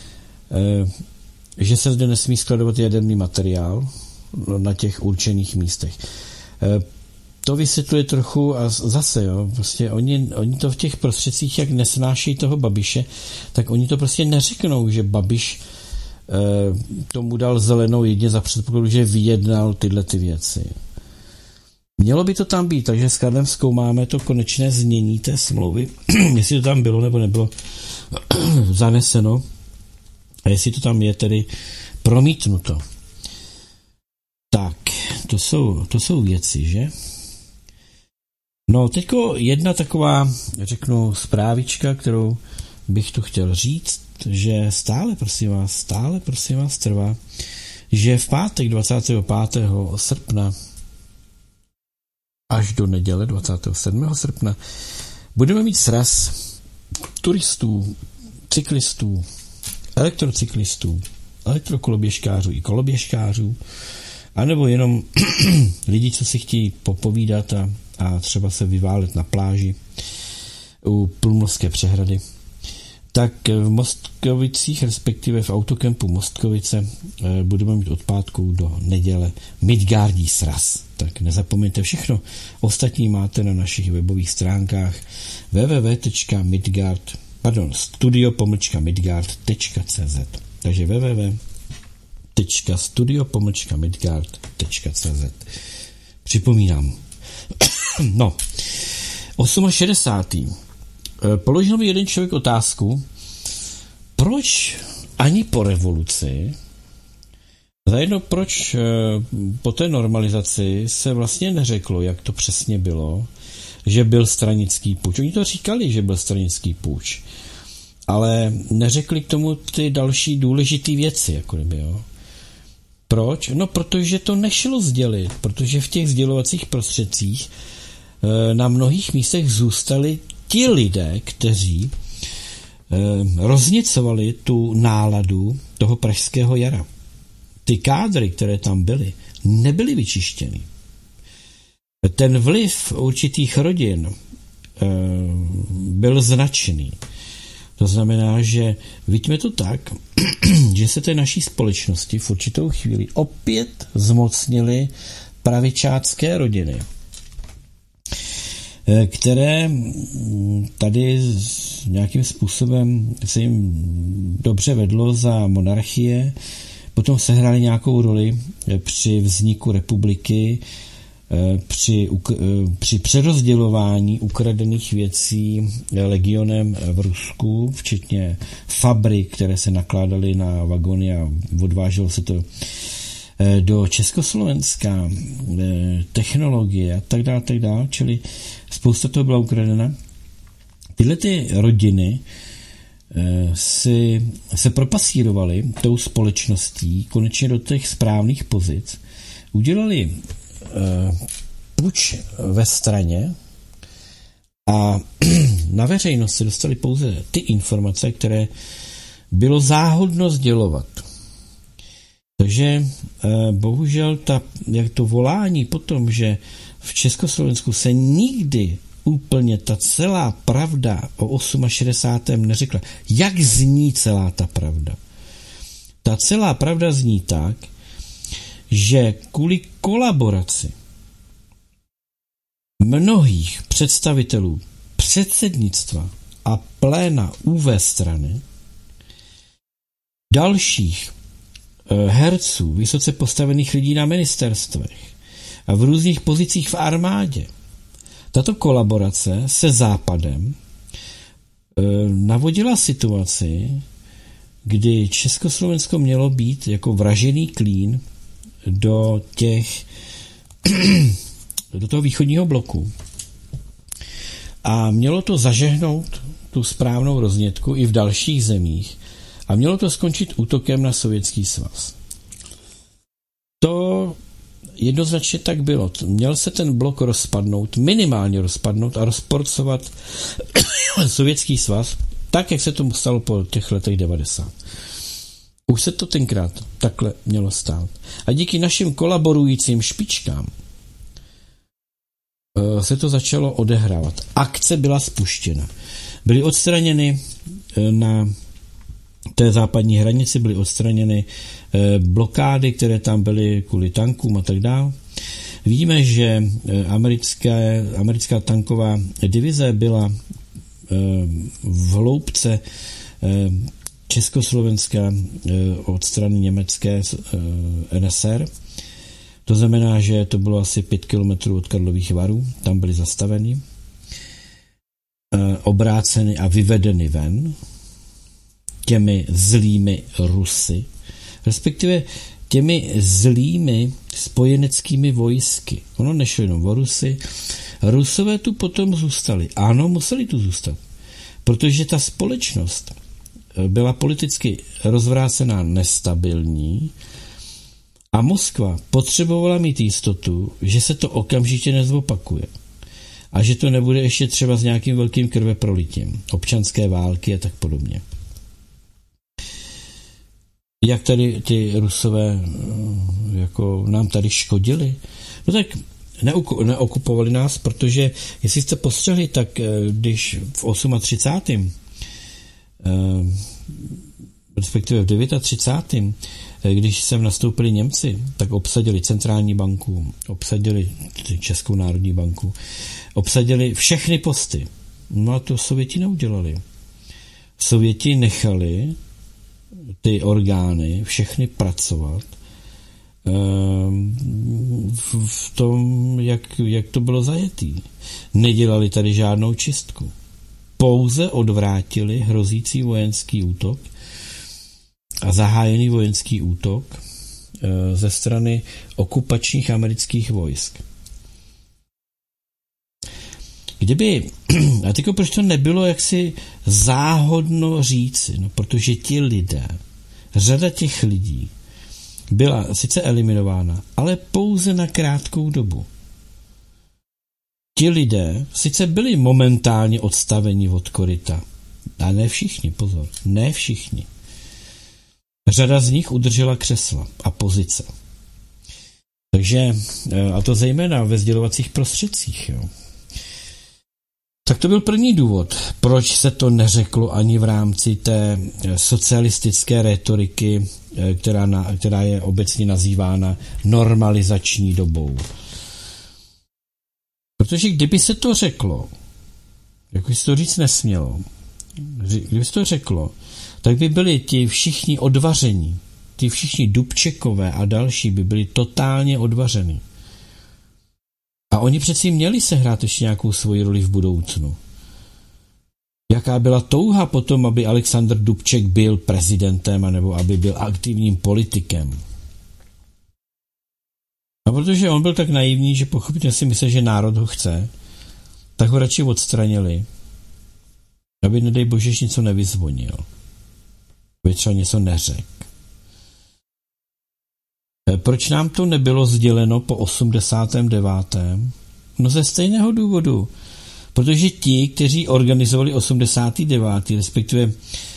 že se zde nesmí skladovat jaderný materiál na těch určených místech. To vysvětluje trochu a zase, prostě oni to v těch prostředcích, jak nesnášejí toho Babiše, tak oni to prostě neřeknou, že Babiš tomu dal zelenou jedině za předpokladu, že vyjednal tyhle ty věci. Mělo by to tam být, takže s Karlem zkoumáme to konečné znění té smlouvy, jestli to tam bylo nebo nebylo zaneseno a jestli to tam je tedy promítnuto. Tak, to jsou věci, že? No, teďko jedna taková, řeknu, zprávička, kterou bych tu chtěl říct, že stále prosím vás trvá, že v pátek 25. srpna až do neděle 27. srpna budeme mít sraz turistů, cyklistů, elektrocyklistů, elektrokoloběžkářů i koloběžkářů, anebo jenom lidi, co si chtějí popovídat a třeba se vyválet na pláži u Plumlovské přehrady. Tak v Mostkovicích, respektive v autokempu Mostkovice, budeme mít od pátku do neděle Midgardí sraz. Tak nezapomeňte všechno. Ostatní máte na našich webových stránkách studio-midgard.cz. Takže www.studio-midgard.cz. Připomínám. No, 68. Položil mi jeden člověk otázku, proč ani po revoluci, zajedno proč po té normalizaci se vlastně neřeklo, jak to přesně bylo, že byl stranický puč. Oni to říkali, že byl stranický puč, ale neřekli k tomu ty další důležité věci, jako kdyby, jo. Proč? No, protože to nešlo sdělit, protože v těch sdělovacích prostředcích na mnohých místech zůstali ti lidé, kteří roznicovali tu náladu toho pražského jara. Ty kádry, které tam byly, nebyly vyčištěny. Ten vliv určitých rodin byl značný. To znamená, že vidíme to tak, že se té naší společnosti v určitou chvíli opět zmocnily pravičácké rodiny, které tady nějakým způsobem se jim dobře vedlo za monarchie, potom sehrály nějakou roli při vzniku republiky, při přerozdělování ukradených věcí legionem v Rusku, včetně fabrik, které se nakládaly na vagony a odváželo se to do Československa, technologie a tak dále, čili spousta toho byla ukradena. Tyhle ty rodiny se propasírovaly tou společností konečně do těch správných pozic, udělali puč ve straně a na veřejnost se dostaly pouze ty informace, které bylo záhodno sdělovat. Takže bohužel jak to volání potom, že v Československu se nikdy úplně ta celá pravda o 68. neřekla. Jak zní celá ta pravda? Ta celá pravda zní tak, že kvůli kolaboraci mnohých představitelů předsednictva a pléna UV strany, dalších herců, vysoce postavených lidí na ministerstvech a v různých pozicích v armádě, tato kolaborace se Západem navodila situaci, kdy Československo mělo být jako vražený klín do toho východního bloku. A mělo to zažehnout tu správnou roznětku i v dalších zemích a mělo to skončit útokem na Sovětský svaz. To jednoznačně tak bylo. Měl se ten blok rozpadnout, minimálně rozpadnout a rozporcovat Sovětský svaz, tak, jak se tomu stalo po těch letech 90. Už se to tenkrát takhle mělo stát. A díky našim kolaborujícím špičkám se to začalo odehrávat. Akce byla spuštěna. Byly odstraněny na té západní hranici, byly odstraněny blokády, které tam byly kvůli tankům a tak dále. Víme, že americká tanková divize byla v hloubce Československa od strany německé NSR. To znamená, že to bylo asi 5 kilometrů od Karlových Varů. Tam byly zastaveny, obráceny a vyvedeny ven těmi zlými Rusy, respektive těmi zlými spojeneckými vojsky. Ono nešlo jenom o Rusy. Rusové tu potom zůstali. Ano, museli tu zůstat, protože ta společnost byla politicky rozvrácená, nestabilní a Moskva potřebovala mít jistotu, že se to okamžitě nezopakuje a že to nebude ještě třeba s nějakým velkým krveprolitím, občanské války a tak podobně. Jak tady ty Rusové jako nám tady škodili? No tak neokupovali nás, protože jestli jste postřehli, tak když v 38. respektive v 39. když sem nastoupili Němci, tak obsadili centrální banku, obsadili Českou národní banku, obsadili všechny posty. No a to Sověti neudělali. Sověti nechali ty orgány všechny pracovat v tom, jak to bylo zajetý. Nedělali tady žádnou čistku. Pouze odvrátili hrozící vojenský útok a zahájený vojenský útok ze strany okupačních amerických vojsk. Kdyby, a teď proč to nebylo jaksi záhodno říci, no protože ti lidé, řada těch lidí byla sice eliminována, ale pouze na krátkou dobu. Ti lidé sice byli momentálně odstaveni od koryta, a ne všichni, pozor, ne všichni. Řada z nich udržela křesla a pozice. Takže, a to zejména ve sdělovacích prostředcích, jo. Tak to byl první důvod, proč se to neřeklo ani v rámci té socialistické rétoriky, která je obecně nazývána normalizační dobou. Protože kdyby se to řeklo, jako se to říct nesmělo, kdyby se to řeklo, tak by byli ti všichni odvaření, ti všichni Dubčekové a další by byli totálně odvaření. A oni přeci měli sehrát ještě nějakou svoji roli v budoucnu. Jaká byla touha potom, aby Alexandr Dubček byl prezidentem, anebo aby byl aktivním politikem. A protože on byl tak naivní, že pochopitelně si myslel, že národ ho chce, tak ho radši odstranili, aby nedej bože něco nevyzvonil. Aby třeba něco neřekl. Proč nám to nebylo sděleno po 89. No ze stejného důvodu. Protože ti, kteří organizovali 89. respektive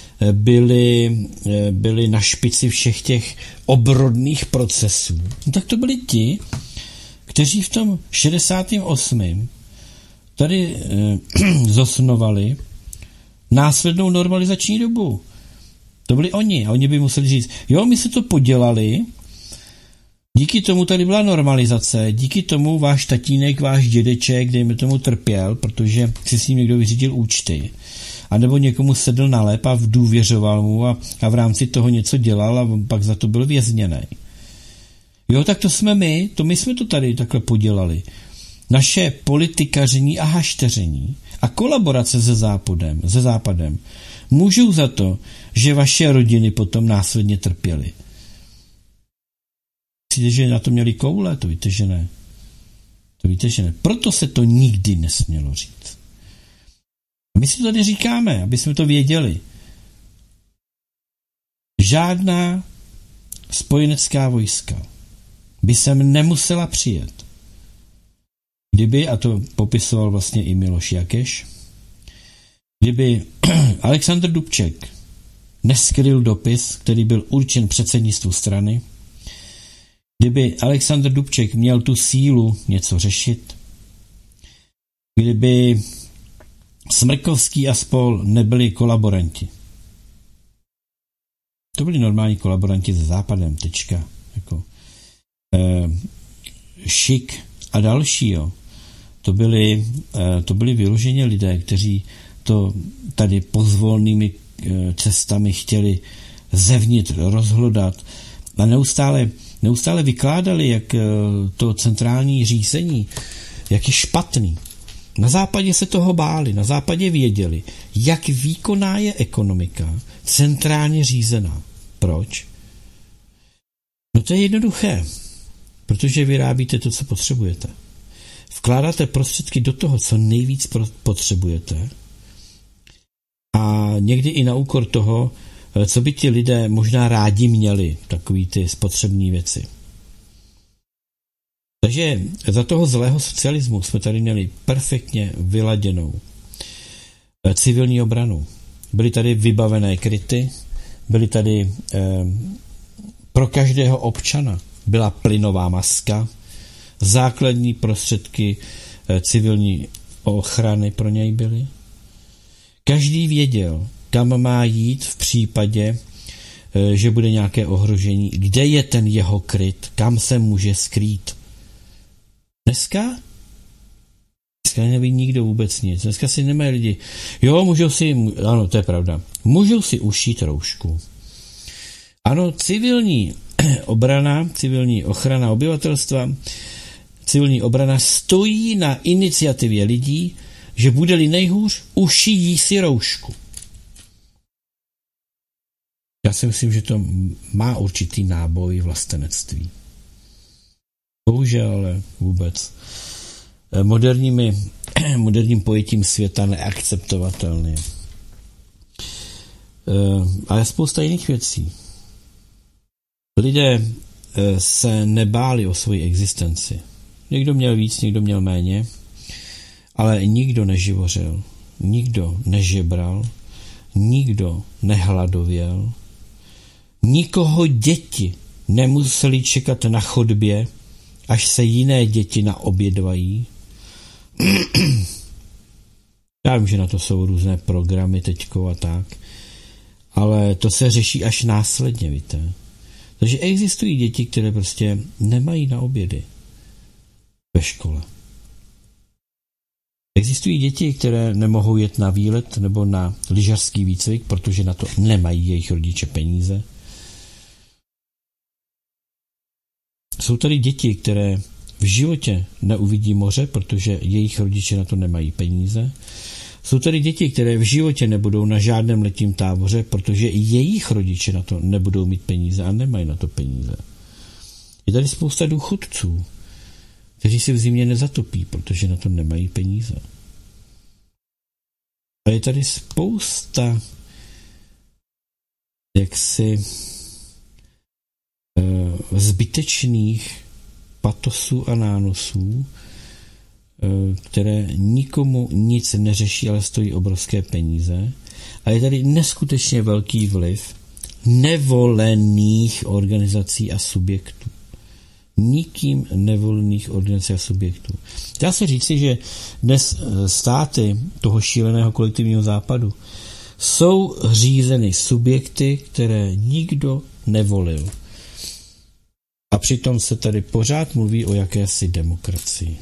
byli na špici všech těch obrodných procesů, no tak to byli ti, kteří v tom 68. tady zosnovali následnou normalizační dobu. To byli oni. A oni by museli říct, jo, my se to podělali, díky tomu tady byla normalizace, díky tomu váš tatínek, váš dědeček, dejme tomu, trpěl, protože si s ním někdo vyřídil účty. A nebo někomu sedl na lep a důvěřoval mu a v rámci toho něco dělal a pak za to byl vězněný. Jo, tak to jsme my jsme to tady takhle podělali. Naše politikaření a hašteření a kolaborace se Západem můžou za to, že vaše rodiny potom následně trpěly. Myslíte, že na to měli koule? To víte, že ne. Proto se to nikdy nesmělo říct. A my si to tady říkáme, aby jsme to věděli. Žádná spojenecká vojska by sem nemusela přijet. Kdyby, a to popisoval vlastně i Miloš Jakeš, kdyby Alexandr Dubček neskryl dopis, který byl určen předsednictvu strany, kdyby Alexandr Dubček měl tu sílu něco řešit, kdyby Smrkovský a spol nebyli kolaboranti. To byli normální kolaboranti se Západem, tečka. Jako, Šik a další, jo. To byli vyloženě lidé, kteří to tady pozvolnými cestami chtěli zevnitř rozhlodat a neustále vykládali, jak to centrální řízení, jak je špatný. Na západě se toho báli, na západě věděli, jak výkonná je ekonomika, centrálně řízená. Proč? No to je jednoduché, protože vyrábíte to, co potřebujete. Vkládáte prostředky do toho, co nejvíc potřebujete a někdy i na úkor toho, co by ti lidé možná rádi měli, takový ty spotřební věci. Takže za toho zlého socialismu jsme tady měli perfektně vyladěnou civilní obranu. Byly tady vybavené kryty, byly tady pro každého občana byla plynová maska, základní prostředky civilní ochrany pro něj byly. Každý věděl, kam má jít v případě, že bude nějaké ohrožení, kde je ten jeho kryt, kam se může skrýt. Dneska neví nikdo vůbec nic. Dneska si nemají lidi. Jo, ano, to je pravda. Můžou si ušít roušku. Ano, civilní obrana, civilní ochrana obyvatelstva, civilní obrana stojí na iniciativě lidí, že bude-li nejhůř, ušijí si roušku. Já si myslím, že to má určitý náboj vlastenectví. Bohužel, ale vůbec. Moderním pojetím světa neakceptovatelný. Ale spousta jiných věcí. Lidé se nebáli o svoji existenci. Někdo měl víc, někdo měl méně, ale nikdo neživořil, nikdo nežebral, nikdo nehladověl, nikoho děti nemuseli čekat na chodbě, až se jiné děti naobědvají. Já vím, že na to jsou různé programy teďko a tak, ale to se řeší až následně, víte. Takže existují děti, které prostě nemají na obědy ve škole. Existují děti, které nemohou jet na výlet nebo na lyžařský výcvik, protože na to nemají jejich rodiče peníze. Jsou tady děti, které v životě neuvidí moře, protože jejich rodiče na to nemají peníze. Jsou tady děti, které v životě nebudou na žádném letním táboře, protože jejich rodiče na to nebudou mít peníze a nemají na to peníze. Je tady spousta důchodců, kteří si v zimě nezatopí, protože na to nemají peníze. A je tady spousta jaksi zbytečných patosů a nánosů, které nikomu nic neřeší, ale stojí obrovské peníze. A je tady neskutečně velký vliv nevolených organizací a subjektů. Nikým nevolených organizací a subjektů. Dá se říci, že dnes státy toho šíleného kolektivního západu jsou řízeny subjekty, které nikdo nevolil. A přitom se tady pořád mluví o jakési demokracii.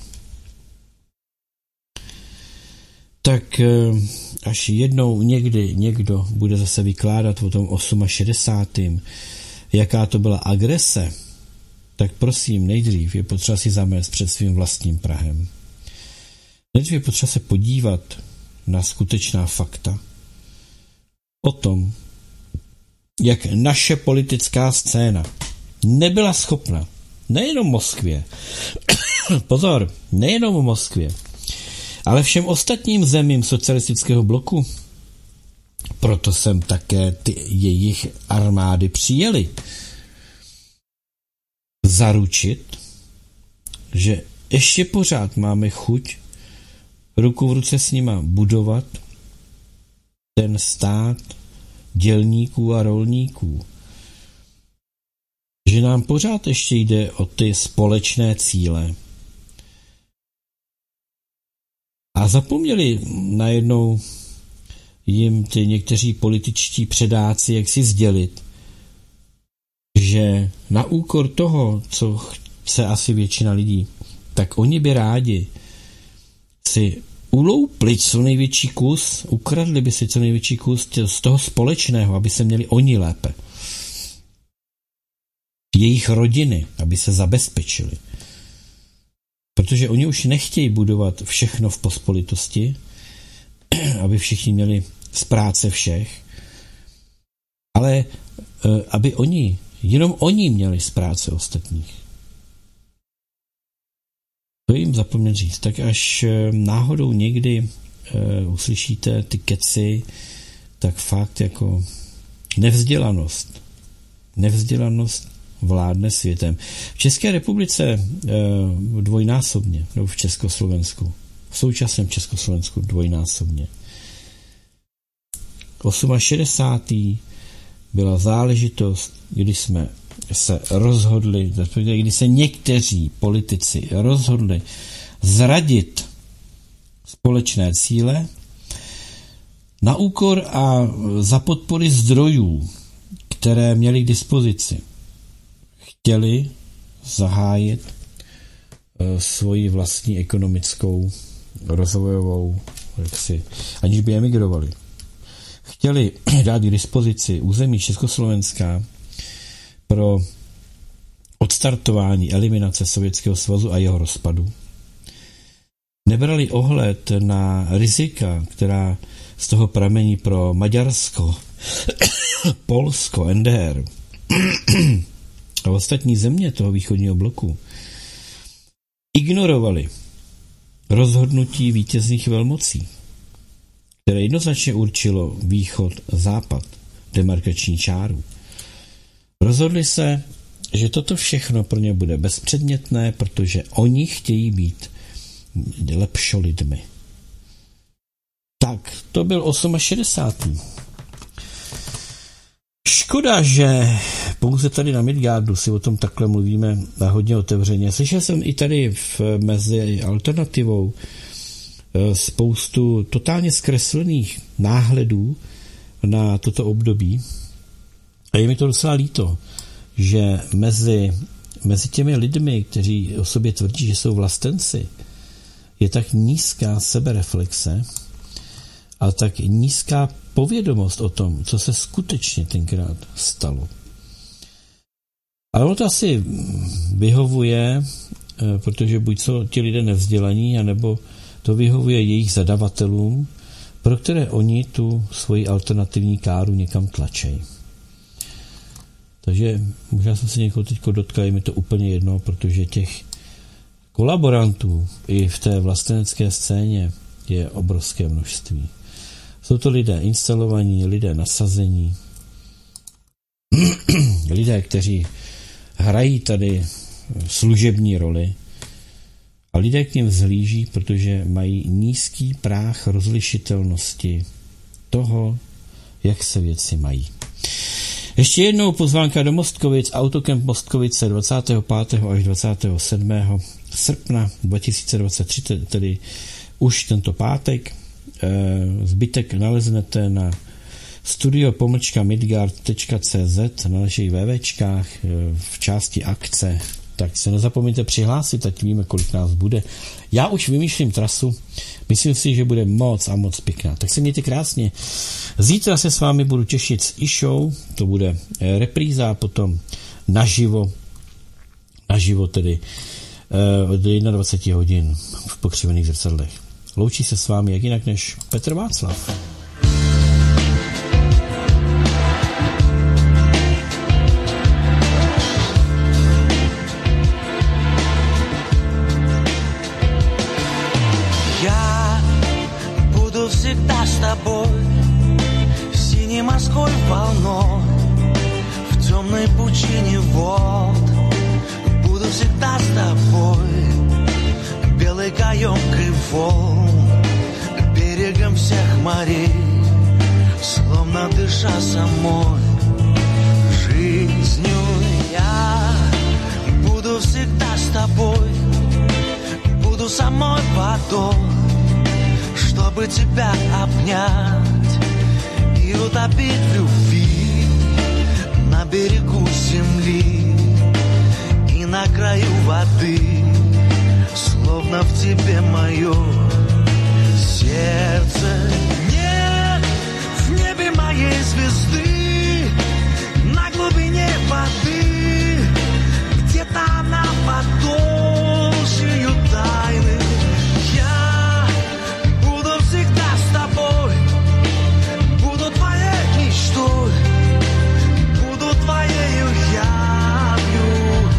Tak až jednou někdy někdo bude zase vykládat o tom 68., jaká to byla agrese, tak prosím, nejdřív je potřeba si zamést před svým vlastním prahem. Nejdřív je potřeba se podívat na skutečná fakta o tom, jak naše politická scéna nebyla schopna, nejenom Moskvě, pozor, nejenom Moskvě, ale všem ostatním zemím socialistického bloku, proto sem také ty jejich armády přijeli, zaručit, že ještě pořád máme chuť ruku v ruce s nima budovat ten stát dělníků a rolníků. Že nám pořád ještě jde o ty společné cíle. A zapomněli najednou jim ty někteří političtí předáci jak si sdělit, že na úkor toho, co chce asi většina lidí, tak oni by rádi si uloupli co největší kus, ukradli by si co největší kus z toho společného, aby se měli oni lépe. Jejich rodiny, aby se zabezpečili. Protože oni už nechtějí budovat všechno v pospolitosti, aby všichni měli z práce všech, ale aby jenom oni měli z práce ostatních. To jim zapomněl říct. Tak až náhodou někdy uslyšíte ty keci, tak fakt jako nevzdělanost vládne světem. V České republice dvojnásobně, nebo v Československu, v současném Československu dvojnásobně. 68. byla záležitost, kdy jsme se rozhodli, kdy se někteří politici rozhodli zradit společné cíle na úkor a za podpory zdrojů, které měli k dispozici. Chtěli zahájit svoji vlastní ekonomickou rozvojovou, aniž by emigrovali. Chtěli dát k dispozici území Československa pro odstartování eliminace Sovětského svazu a jeho rozpadu. Nebrali ohled na rizika, která z toho pramení pro Maďarsko, Polsko, NDR a ostatní země toho východního bloku. Ignorovali rozhodnutí vítězných velmocí, které jednoznačně určilo východ-západ, demarkační čáru. Rozhodli se, že toto všechno pro ně bude bezpředmětné, protože oni chtějí být lepšolidmi. Tak, to byl 68. Škoda, že pouze tady na Midgardu si o tom takhle mluvíme hodně otevřeně. Slyšel jsem i tady mezi alternativou spoustu totálně zkreslených náhledů na toto období. A je mi to docela líto, že mezi těmi lidmi, kteří o sobě tvrdí, že jsou vlastenci, je tak nízká sebereflexe a tak nízká povědomost o tom, co se skutečně tenkrát stalo. Ale ono to asi vyhovuje, protože buď jsou ti lidé nevzdělaní, anebo to vyhovuje jejich zadavatelům, pro které oni tu svoji alternativní káru někam tlačejí. Takže možná jsem se někoho teď dotkal, je mi to úplně jedno, protože těch kolaborantů i v té vlastenecké scéně je obrovské množství. Jsou to lidé instalovaní, lidé nasazení, lidé, kteří hrají tady služební roli a lidé k nim vzhlíží, protože mají nízký práh rozlišitelnosti toho, jak se věci mají. Ještě jednou pozvánka do Mostkovic, Autokemp Mostkovice 25. až 27. srpna 2023, tedy už tento pátek. Zbytek naleznete na studio-midgard.cz na našich wwčkách v části akce. Tak se nezapomeňte přihlásit, ať víme, kolik nás bude. Já už vymýšlím trasu, myslím si, že bude moc a moc pěkná. Tak se mějte krásně. Zítra se s vámi budu těšit z e-show, to bude repríza, potom naživo tedy od 21 hodin v Pokřivených zrcadlech. Loučí se s vámi jak jinak než Petr Václav. Я буду всегда с тобой, синей морской волной, в темной пучине вод. Буду всегда с тобой, белой каемкой волн, берегом всех морей, словно дыша самой жизнью. Я буду всегда с тобой, буду самой водой, чтобы тебя обнять и утопить в любви на берегу земли и на краю воды. Словно в тебе мое сердце. Нет в небе моей звезды, на глубине воды, где-то она под толщею тайны. Я буду всегда с тобой, буду твоей мечтой, буду твоею явью.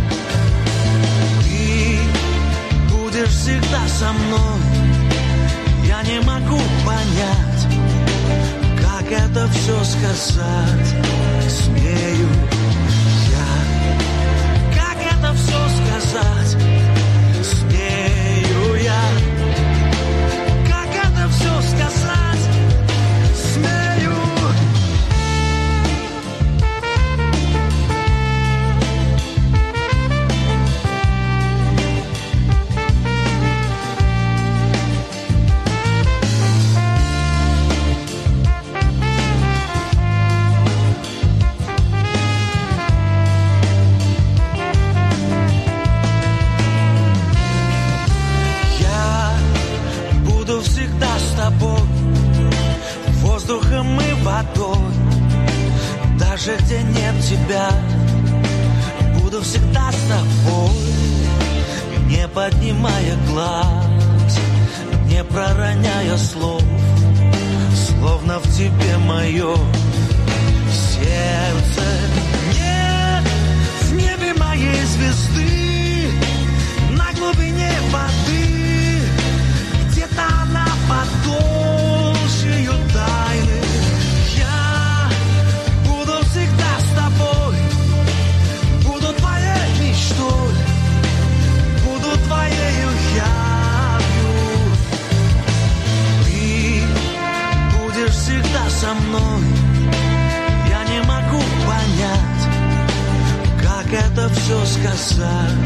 Будешь всегда со мной. Я не могу понять, как это все сказать смею я. Как это все сказать смею я. Как это все сказать смею. Воздухом и водой, даже где нет тебя, буду всегда с тобой, не поднимая глаз, не пророняя слов, словно в тебе мое сердце. Нет в небе моей звезды, на глубине воды, где-то она под толщею тайны. Я буду всегда с тобой, буду твоей сказать.